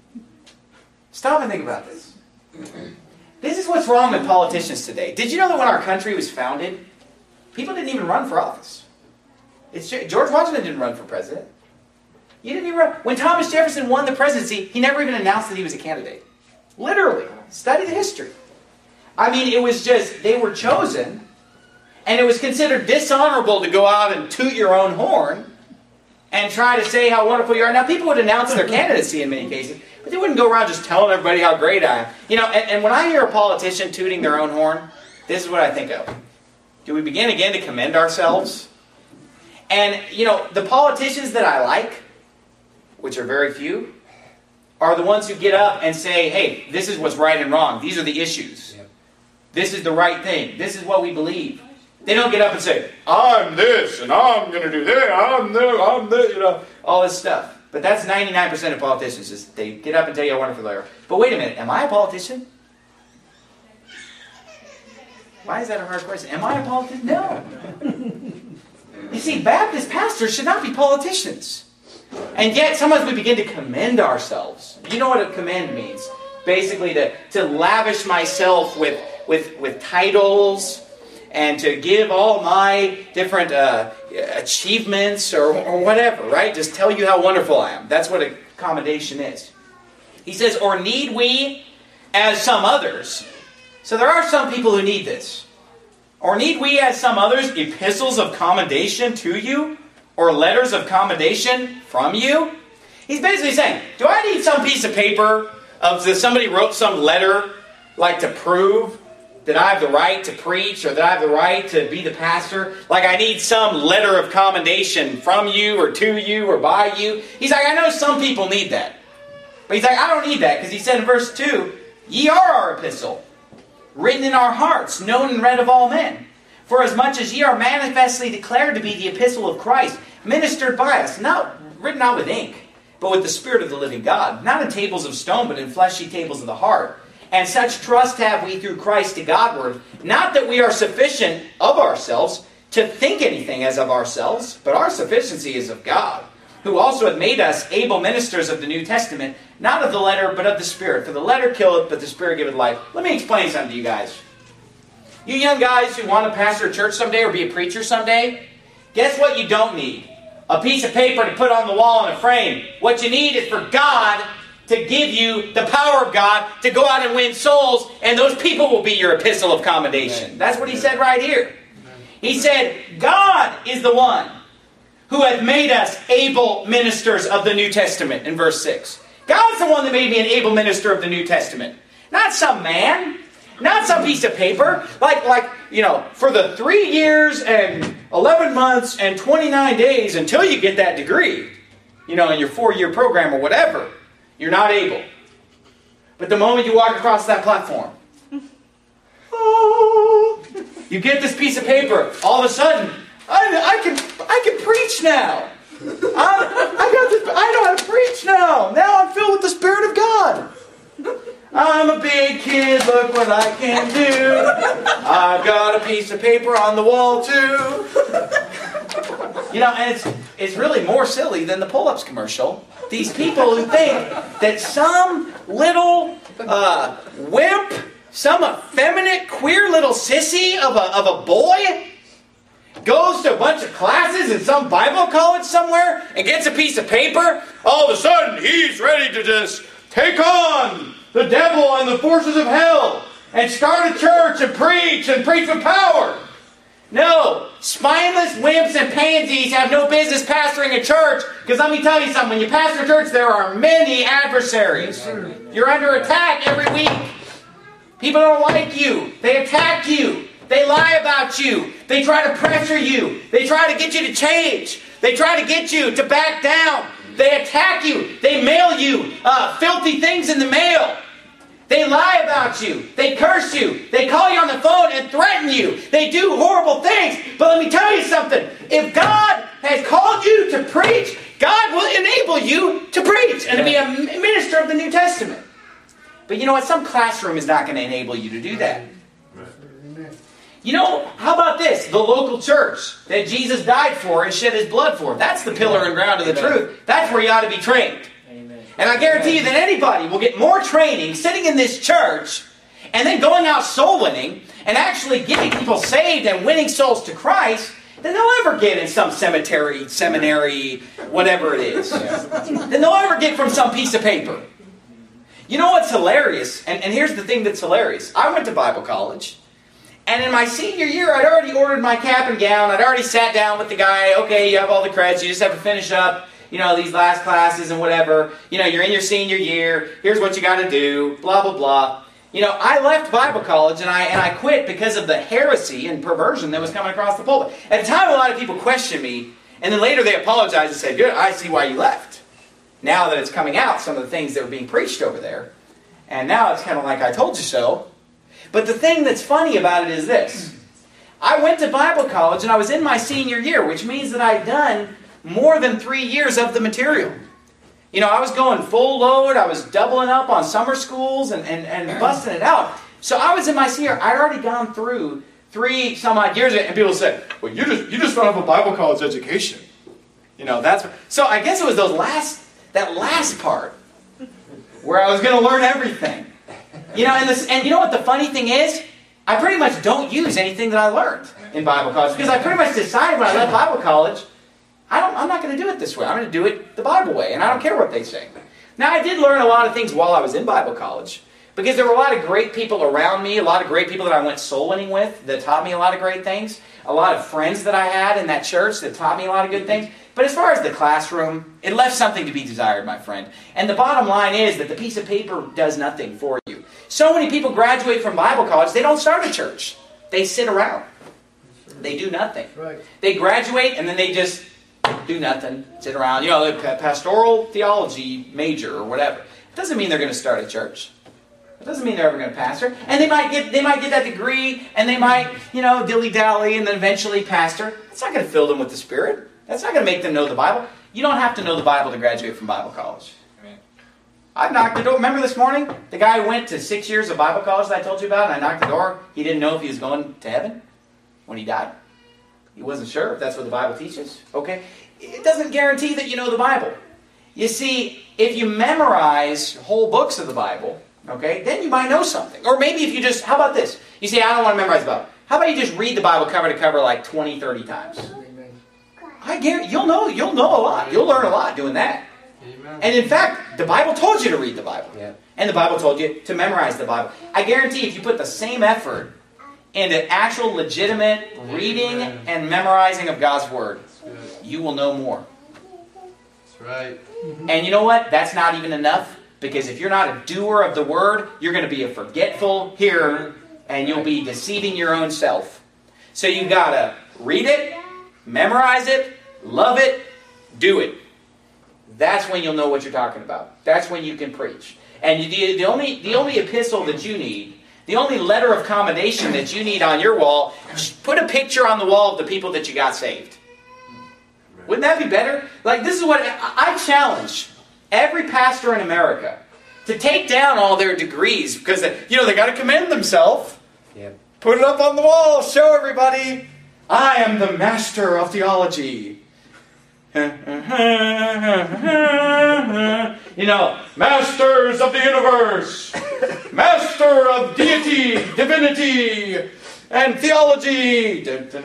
Stop and think about this. This is what's wrong with politicians today. Did you know that when our country was founded, people didn't even run for office? It's, George Washington didn't run for president. You didn't even run. When Thomas Jefferson won the presidency, he never even announced that he was a candidate. Literally. Study the history. I mean, it was just, they were chosen, and it was considered dishonorable to go out and toot your own horn and try to say how wonderful you are. Now, people would announce their candidacy in many cases, but they wouldn't go around just telling everybody how great I am. You know, and, and when I hear a politician tooting their own horn, this is what I think of. Do we begin again to commend ourselves? And, you know, the politicians that I like, which are very few, are the ones who get up and say, hey, this is what's right and wrong. These are the issues. Yep. This is the right thing. This is what we believe. They don't get up and say, I'm this, and I'm going to do that, I'm this, I'm this, you know, all this stuff. But that's ninety-nine percent of politicians. Is they get up and tell you how wonderful they are. But wait a minute, am I a politician? Why is that a hard question? Am I a politician? No. You see, Baptist pastors should not be politicians. And yet, sometimes we begin to commend ourselves. You know what a commend means? Basically, to, to lavish myself with, with, with titles and to give all my different uh, achievements or, or whatever, right? Just tell you how wonderful I am. That's what a commendation is. He says, or need we as some others. So there are some people who need this. Or need we as some others epistles of commendation to you? Or letters of commendation from you? He's basically saying, do I need some piece of paper of that somebody wrote some letter like to prove that I have the right to preach or that I have the right to be the pastor? Like I need some letter of commendation from you or to you or by you? He's like, I know some people need that. But he's like, I don't need that, because he said in verse two, ye are our epistle, written in our hearts, known and read of all men. For as much as ye are manifestly declared to be the epistle of Christ, ministered by us, not written not with ink, but with the Spirit of the living God, not in tables of stone, but in fleshy tables of the heart. And such trust have we through Christ to Godward, not that we are sufficient of ourselves to think anything as of ourselves, but our sufficiency is of God, who also hath made us able ministers of the New Testament, not of the letter, but of the Spirit. For the letter killeth, but the Spirit giveth life. Let me explain something to you guys. You young guys who want to pastor a church someday or be a preacher someday, guess what you don't need? A piece of paper to put on the wall in a frame. What you need is for God to give you the power of God to go out and win souls, and those people will be your epistle of commendation. That's what he said right here. He said, God is the one who hath made us able ministers of the New Testament, in verse six. God's the one that made me an able minister of the New Testament. Not some man. Not some piece of paper. Like, like you know, for the three years and eleven months and twenty-nine days until you get that degree, you know, in your four-year program or whatever, you're not able. But the moment you walk across that platform, oh, you get this piece of paper, all of a sudden, I, I can I can preach now. I, I got this. I know how to preach now. Now I'm filled with the Spirit of God. I'm a big kid. Look what I can do. I've got a piece of paper on the wall too. You know, and it's it's really more silly than the pull-ups commercial. These people who think that some little uh, wimp, some effeminate, queer little sissy of a of a boy goes to a bunch of classes in some Bible college somewhere and gets a piece of paper, all of a sudden he's ready to just take on the devil and the forces of hell and start a church and preach and preach with power. No, spineless wimps and pansies have no business pastoring a church, because let me tell you something, when you pastor a church there are many adversaries. You're under attack every week. People don't like you. They attack you. They lie about you. They try to pressure you. They try to get you to change. They try to get you to back down. They attack you. They mail you uh, filthy things in the mail. They lie about you. They curse you. They call you on the phone and threaten you. They do horrible things. But let me tell you something. If God has called you to preach, God will enable you to preach and to be a minister of the New Testament. But you know what? Some classroom is not going to enable you to do that. You know, how about this? The local church that Jesus died for and shed His blood for. That's the pillar and ground of the truth. That's where you ought to be trained. Amen. And I guarantee you that anybody will get more training sitting in this church and then going out soul winning and actually getting people saved and winning souls to Christ than they'll ever get in some cemetery, seminary, whatever it is. Than they'll ever get from some piece of paper. You know what's hilarious? And, and here's the thing that's hilarious. I went to Bible college. And in my senior year, I'd already ordered my cap and gown. I'd already sat down with the guy. Okay, you have all the creds. You just have to finish up, you know, these last classes and whatever. You know, you're in your senior year. Here's what you got to do. Blah, blah, blah. You know, I left Bible college and I and I quit because of the heresy and perversion that was coming across the pulpit. At the time, a lot of people questioned me. And then later they apologized and said, good, I see why you left. Now that it's coming out, some of the things that were being preached over there. And now it's kind of like, I told you so. But the thing that's funny about it is this. I went to Bible college and I was in my senior year, which means that I'd done more than three years of the material. You know, I was going full load. I was doubling up on summer schools and, and, and busting it out. So I was in my senior year. I'd already gone through three some odd years of it. And people said, well, you just, you just don't have a Bible college education. You know, that's... So I guess it was those last, that last part where I was going to learn everything. You know, and, this, and you know what the funny thing is? I pretty much don't use anything that I learned. in Bible college because I pretty much decided when I left Bible college, I don't, I'm not going to do it this way. I'm going to do it the Bible way, and I don't care what they say. Now, I did learn a lot of things while I was in Bible college because there were a lot of great people around me, a lot of great people that I went soul winning with that taught me a lot of great things, a lot of friends that I had in that church that taught me a lot of good things. But as far as the classroom, it left something to be desired, my friend. And the bottom line is that the piece of paper does nothing for you. So many people graduate from Bible college, they don't start a church. They sit around. They do nothing. Right. They graduate and then they just do nothing, sit around. You know, a pastoral theology major or whatever. It doesn't mean they're going to start a church. It doesn't mean they're ever going to pastor. And they might get they might get that degree and they might, you know, dilly-dally and then eventually pastor. It's not going to fill them with the Spirit. That's not going to make them know the Bible. You don't have to know the Bible to graduate from Bible college. I knocked the door. Remember this morning? The guy who went to six years of Bible college that I told you about, and I knocked the door. He didn't know if he was going to heaven when he died. He wasn't sure if that's what the Bible teaches. Okay? It doesn't guarantee that you know the Bible. You see, if you memorize whole books of the Bible, okay, then you might know something. Or maybe if you just, how about this? You say, I don't want to memorize the Bible. How about you just read the Bible cover to cover like twenty, thirty times? I guarantee you'll know, you'll know a lot. You'll learn a lot doing that. Amen. And in fact, the Bible told you to read the Bible. Yeah. And the Bible told you to memorize the Bible. I guarantee if you put the same effort into actual legitimate reading Amen. and memorizing of God's Word, you will know more. That's right. And you know what? That's not even enough. Because if you're not a doer of the Word, you're going to be a forgetful hearer and you'll be deceiving your own self. So you've got to read it, memorize it, love it, do it. That's when you'll know what you're talking about. That's when you can preach. And the, the only the only epistle that you need, the only letter of commendation that you need on your wall, just put a picture on the wall of the people that you got saved. Wouldn't that be better? Like, this is what I, I challenge every pastor in America to take down all their degrees because, they, you know, they got to commend themselves. Yep. Put it up on the wall. Show everybody, I am the master of theology. You know, masters of the universe, master of deity, divinity, and theology.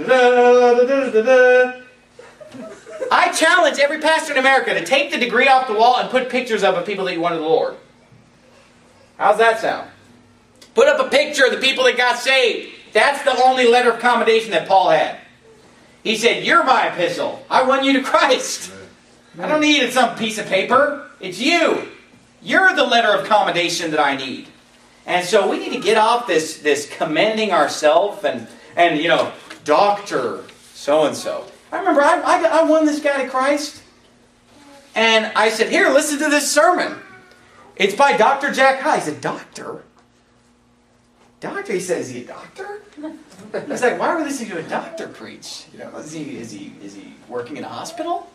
I challenge every pastor in America to take the degree off the wall and put pictures up of people that you wanted the Lord. How's that sound? Put up a picture of the people that got saved. That's the only letter of commendation that Paul had. He said, you're my epistle. I won you to Christ. I don't need some piece of paper. It's you. You're the letter of commendation that I need. And so we need to get off this, this commending ourselves and, and, you know, doctor so-and-so. I remember I, I, I won this guy to Christ. And I said, here, listen to this sermon. It's by Doctor Jack High. He said, doctor? Doctor? He said, is he a doctor? He's like, why are we listening to a doctor preach? You know, is he is he is he working in a hospital?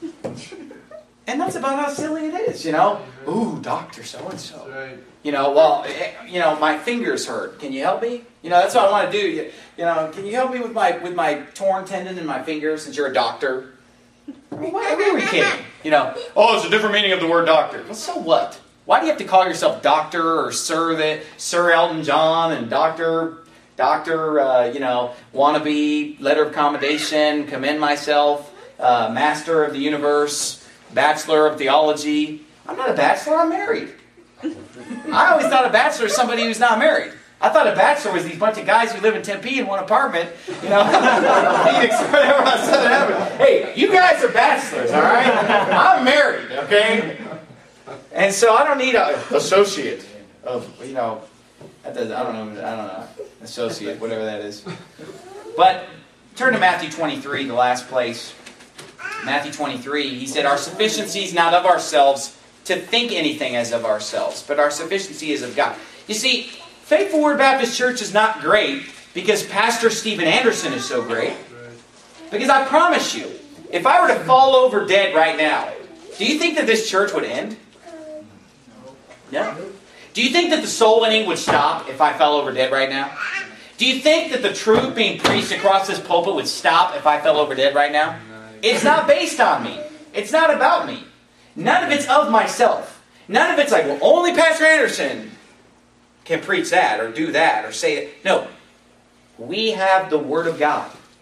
And that's about how silly it is, you know. Ooh, doctor so and so. Right. You know, well, you know, my fingers hurt. Can you help me? You know, that's what I want to do. You, you know, can you help me with my with my torn tendon in my finger since you're a doctor? I mean, why are we kidding? You know, oh, it's a different meaning of the word doctor. Well, so what? Why do you have to call yourself doctor or Sir the Sir Elton John and Doctor Doctor uh, you know wannabe letter of commendation, commend myself, uh, master of the universe, bachelor of theology? I'm not a bachelor. I'm married. I always thought a bachelor is somebody who's not married. I thought a bachelor was these bunch of guys who live in Tempe in one apartment. You know, Phoenix, whatever. On Southern Avenue. Hey, you guys are bachelors, all right? I'm married, okay? And so I don't need an associate of, you know, that does, I don't know, I don't know, associate, whatever that is. But turn to Matthew twenty-three, the last place. Matthew twenty-three, he said, our sufficiency is not of ourselves to think anything as of ourselves, but our sufficiency is of God. You see, Faithful Word Baptist Church is not great because Pastor Steven Anderson is so great. Because I promise you, if I were to fall over dead right now, do you think that this church would end? No. Do you think that the soul winning would stop if I fell over dead right now? Do you think that the truth being preached across this pulpit would stop if I fell over dead right now? It's not based on me. It's not about me. None of it's of myself. None of it's like, well, only Pastor Anderson can preach that or do that or say it. No. We have the Word of God.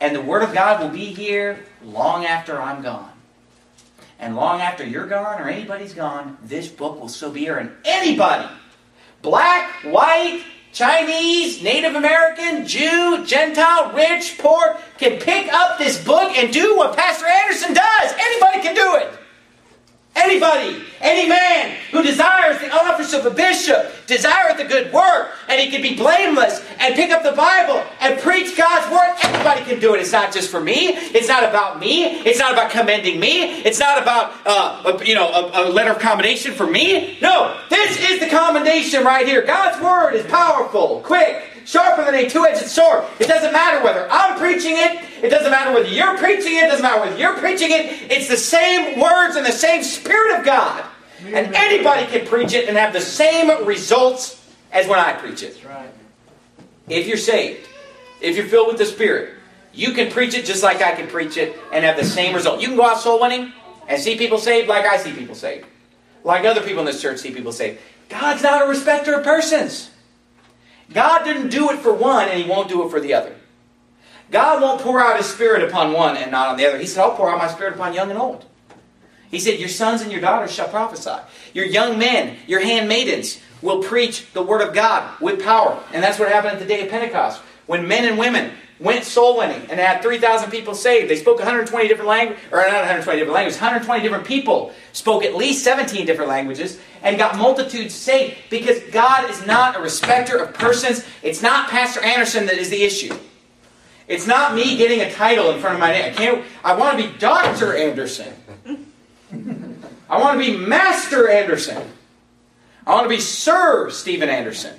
And the Word of God will be here long after I'm gone. And long after you're gone or anybody's gone, this book will still be here. And anybody, black, white, Chinese, Native American, Jew, Gentile, rich, poor, can pick up this book and do what Pastor Anderson does. Anybody can do it. Anybody, any man who desires the office of a bishop, desireth the good work, and he can be blameless, and pick up the Bible, and preach God's word. Anybody can do it. It's not just for me. It's not about me. It's not about commending me. It's not about, uh, a, you know, a, a letter of commendation for me. No, this is the commendation right here. God's word is powerful, quick, sharper than a two-edged sword. It doesn't matter whether I'm preaching it. It doesn't matter whether you're preaching it. It doesn't matter whether you're preaching it. It's the same words and the same Spirit of God. And anybody can preach it and have the same results as when I preach it. If you're saved, if you're filled with the Spirit, you can preach it just like I can preach it and have the same result. You can go out soul winning and see people saved like I see people saved. Like other people in this church see people saved. God's not a respecter of persons. God didn't do it for one, and He won't do it for the other. God won't pour out His Spirit upon one and not on the other. He said, I'll pour out my Spirit upon young and old. He said, your sons and your daughters shall prophesy. Your young men, your handmaidens will preach the Word of God with power. And that's what happened at the day of Pentecost. When men and women went soul winning and had three thousand people saved. They spoke one hundred twenty different languages, or not one hundred twenty different languages, one hundred twenty different people spoke at least seventeen different languages and got multitudes saved because God is not a respecter of persons. It's not Pastor Anderson that is the issue. It's not me getting a title in front of my name. I can't. I want to be Doctor Anderson. I want to be Master Anderson. I want to be Sir Stephen Anderson.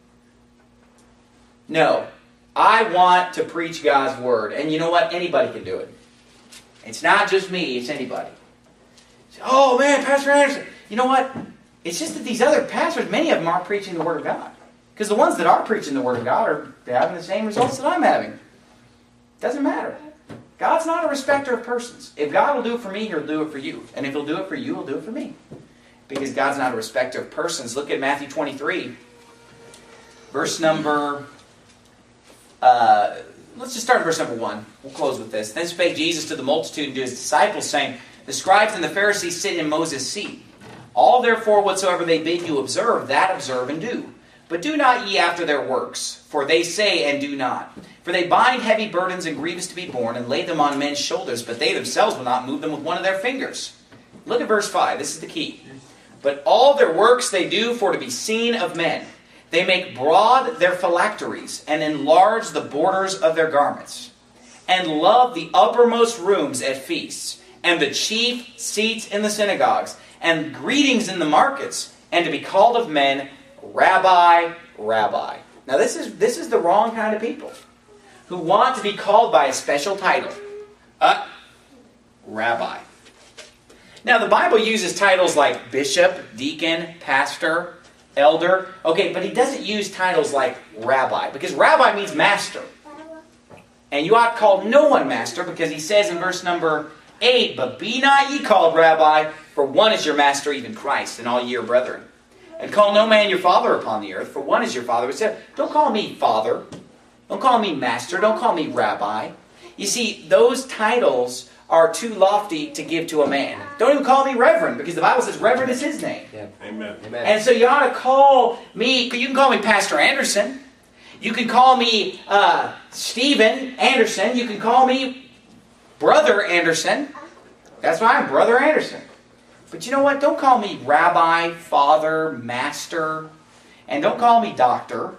No. I want to preach God's Word. And you know what? Anybody can do it. It's not just me. It's anybody. Oh man, Pastor Anderson. You know what? It's just that these other pastors, many of them aren't preaching the Word of God. Because the ones that are preaching the Word of God are having the same results that I'm having. Doesn't matter. God's not a respecter of persons. If God will do it for me, He'll do it for you. And if He'll do it for you, He'll do it for me. Because God's not a respecter of persons. Look at Matthew twenty-three. Verse number... Uh, let's just start at verse number one. We'll close with this. Then spake Jesus to the multitude and to His disciples, saying, the scribes and the Pharisees sit in Moses' seat. All therefore whatsoever they bid you observe, that observe and do. But do not ye after their works, for they say and do not. For they bind heavy burdens and grievous to be borne, and lay them on men's shoulders, but they themselves will not move them with one of their fingers. Look at verse five. This is the key. But all their works they do for to be seen of men. They make broad their phylacteries, and enlarge the borders of their garments, and love the uppermost rooms at feasts, and the chief seats in the synagogues, and greetings in the markets, and to be called of men, Rabbi, Rabbi. Now this is this is the wrong kind of people, who want to be called by a special title. Uh, Rabbi. Now the Bible uses titles like bishop, deacon, pastor, elder. Okay, but He doesn't use titles like rabbi, because rabbi means master. And you ought to call no one master, because He says in verse number eight, but be not ye called rabbi, for one is your master, even Christ, and all ye are brethren. And call no man your father upon the earth, for one is your father which said, don't call me father, don't call me master, don't call me rabbi. You see, those titles are too lofty to give to a man. Don't even call me reverend, because the Bible says reverend is His name. Yeah. Amen. Amen. And so you ought to call me, you can call me Pastor Anderson. You can call me uh, Stephen Anderson. You can call me Brother Anderson. That's why I'm Brother Anderson. But you know what? Don't call me Rabbi, Father, Master. And don't call me Doctor.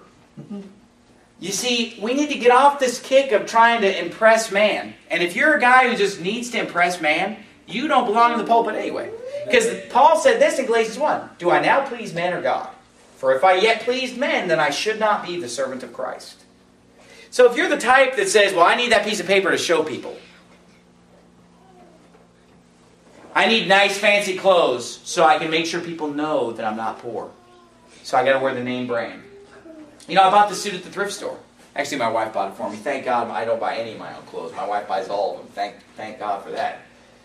You see, we need to get off this kick of trying to impress man. And if you're a guy who just needs to impress man, you don't belong in the pulpit anyway. Because Paul said this in Galatians one. Do I now please men or God? For if I yet pleased men, then I should not be the servant of Christ. So if you're the type that says, well, I need that piece of paper to show people. I need nice fancy clothes so I can make sure people know that I'm not poor. So I got to wear the name brand. You know, I bought this suit at the thrift store. Actually, my wife bought it for me. Thank God I don't buy any of my own clothes. My wife buys all of them. Thank, thank God for that.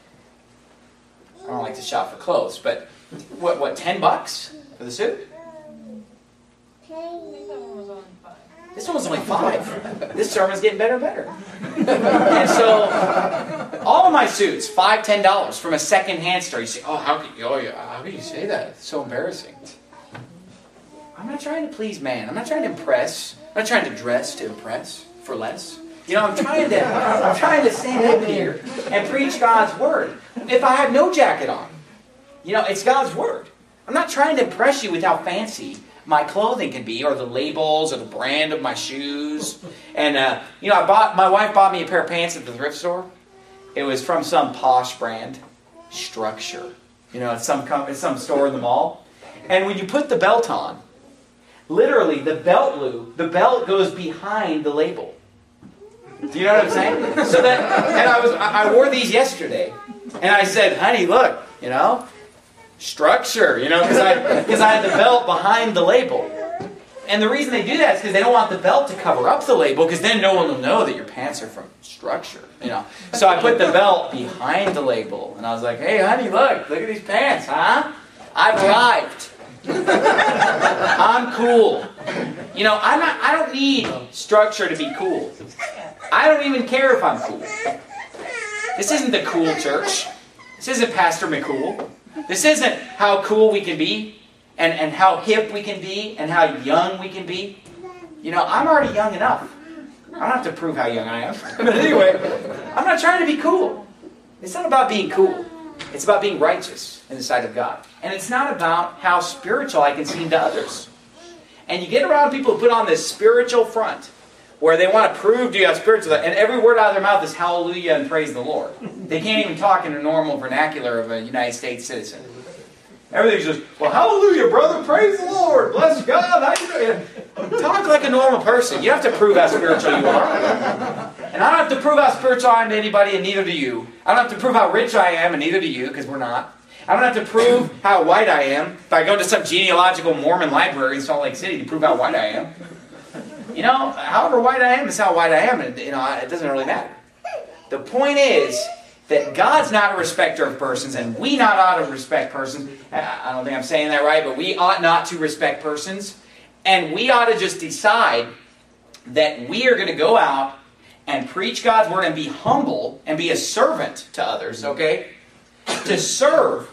I don't like to shop for clothes, but what, what, ten bucks for the suit? This one was only five. This sermon's getting better and better. And so, all of my suits, five, ten dollars from a second-hand store. You say, oh, how can you, oh, yeah, how can you say that? It's so embarrassing. I'm not trying to please man. I'm not trying to impress. I'm not trying to dress to impress for less. You know, I'm trying to, I'm trying to stand up here and preach God's word. If I have no jacket on, you know, it's God's word. I'm not trying to impress you with how fancy my clothing can be, or the labels, or the brand of my shoes. And, uh, you know, I bought, my wife bought me a pair of pants at the thrift store. It was from some posh brand, Structure. You know, it's some, it's some store in the mall. And when you put the belt on, literally the belt loop, the belt goes behind the label. Do you know what I'm saying? So that, and I was, I wore these yesterday. And I said, honey, look, you know, Structure, you know, because I, because I had the belt behind the label. And the reason they do that is because they don't want the belt to cover up the label, because then no one will know that your pants are from Structure, you know. So I put the belt behind the label, and I was like, hey, honey, look, look at these pants, huh? I've arrived. I'm cool. You know, I'm not, I don't need Structure to be cool. I don't even care if I'm cool. This isn't the cool church. This isn't Pastor McCool. This isn't how cool we can be, and, and how hip we can be, and how young we can be. You know, I'm already young enough. I don't have to prove how young I am. But anyway, I'm not trying to be cool. It's not about being cool. It's about being righteous in the sight of God. And it's not about how spiritual I can seem to others. And you get around people who put on this spiritual front, where they want to prove to you how spiritual they are, and every word out of their mouth is hallelujah and praise the Lord. They can't even talk in a normal vernacular of a United States citizen. Everything's just, well, hallelujah, brother, praise the Lord, bless God. How you doing? Talk like a normal person. You don't have to prove how spiritual you are. And I don't have to prove how spiritual I am to anybody, and neither do you. I don't have to prove how rich I am, and neither do you, because we're not. I don't have to prove how white I am if I go to some genealogical Mormon library in Salt Lake City to prove how white I am. You know, however white I am is how white I am, and you know, it doesn't really matter. The point is that God's not a respecter of persons, and we not ought to respect persons. I don't think I'm saying that right, but we ought not to respect persons. And we ought to just decide that we are going to go out and preach God's word and be humble and be a servant to others, okay? To serve,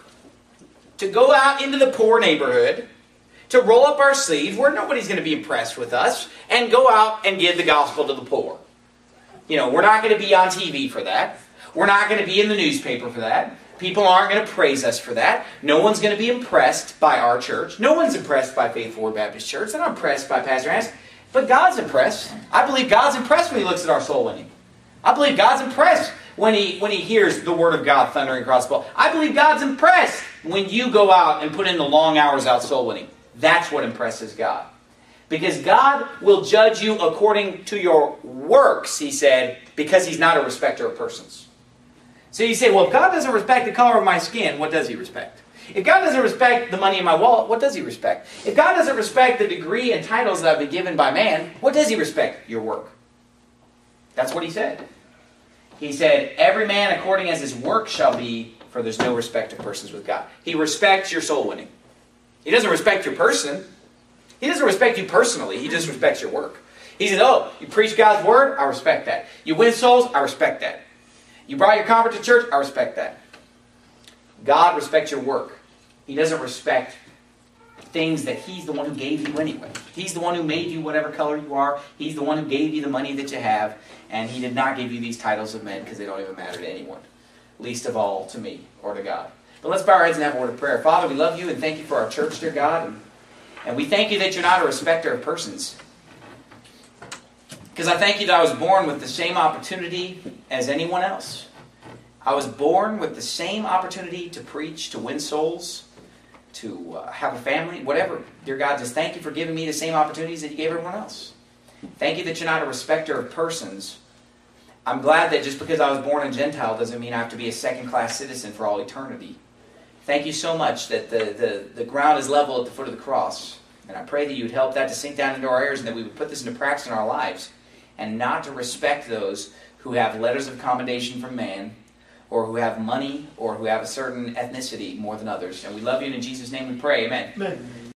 to go out into the poor neighborhood, to roll up our sleeves where nobody's going to be impressed with us, and go out and give the gospel to the poor. You know, we're not going to be on T V for that. We're not going to be in the newspaper for that. People aren't going to praise us for that. No one's going to be impressed by our church. No one's impressed by Faith Forward Baptist Church. They're not impressed by Pastor Hans. But God's impressed. I believe God's impressed when He looks at our soul winning. I believe God's impressed when He when He hears the Word of God thundering across the ball. I believe God's impressed when you go out and put in the long hours out soul winning. That's what impresses God. Because God will judge you according to your works, He said, because He's not a respecter of persons. So you say, well, if God doesn't respect the color of my skin, what does He respect? If God doesn't respect the money in my wallet, what does He respect? If God doesn't respect the degree and titles that I've been given by man, what does He respect? Your work. That's what He said. He said, every man according as his work shall be, for there's no respect of persons with God. He respects your soul winning. He doesn't respect your person. He doesn't respect you personally. He just respects your work. He said, oh, you preach God's word? I respect that. You win souls? I respect that. You brought your convert to church? I respect that. God respects your work. He doesn't respect things that He's the one who gave you anyway. He's the one who made you whatever color you are. He's the one who gave you the money that you have. And He did not give you these titles of men because they don't even matter to anyone. Least of all to me or to God. But let's bow our heads and have a word of prayer. Father, we love You and thank You for our church, dear God. And, and we thank You that You're not a respecter of persons. Because I thank You that I was born with the same opportunity as anyone else. I was born with the same opportunity to preach, to win souls, to uh, have a family, whatever. Dear God, just thank You for giving me the same opportunities that You gave everyone else. Thank You that You're not a respecter of persons. I'm glad that just because I was born a Gentile doesn't mean I have to be a second-class citizen for all eternity. Thank You so much that the, the, the ground is level at the foot of the cross. And I pray that You would help that to sink down into our ears and that we would put this into practice in our lives. And not to respect those who have letters of commendation from man, or who have money, or who have a certain ethnicity more than others. And we love You, and in Jesus' name we pray. Amen. Amen.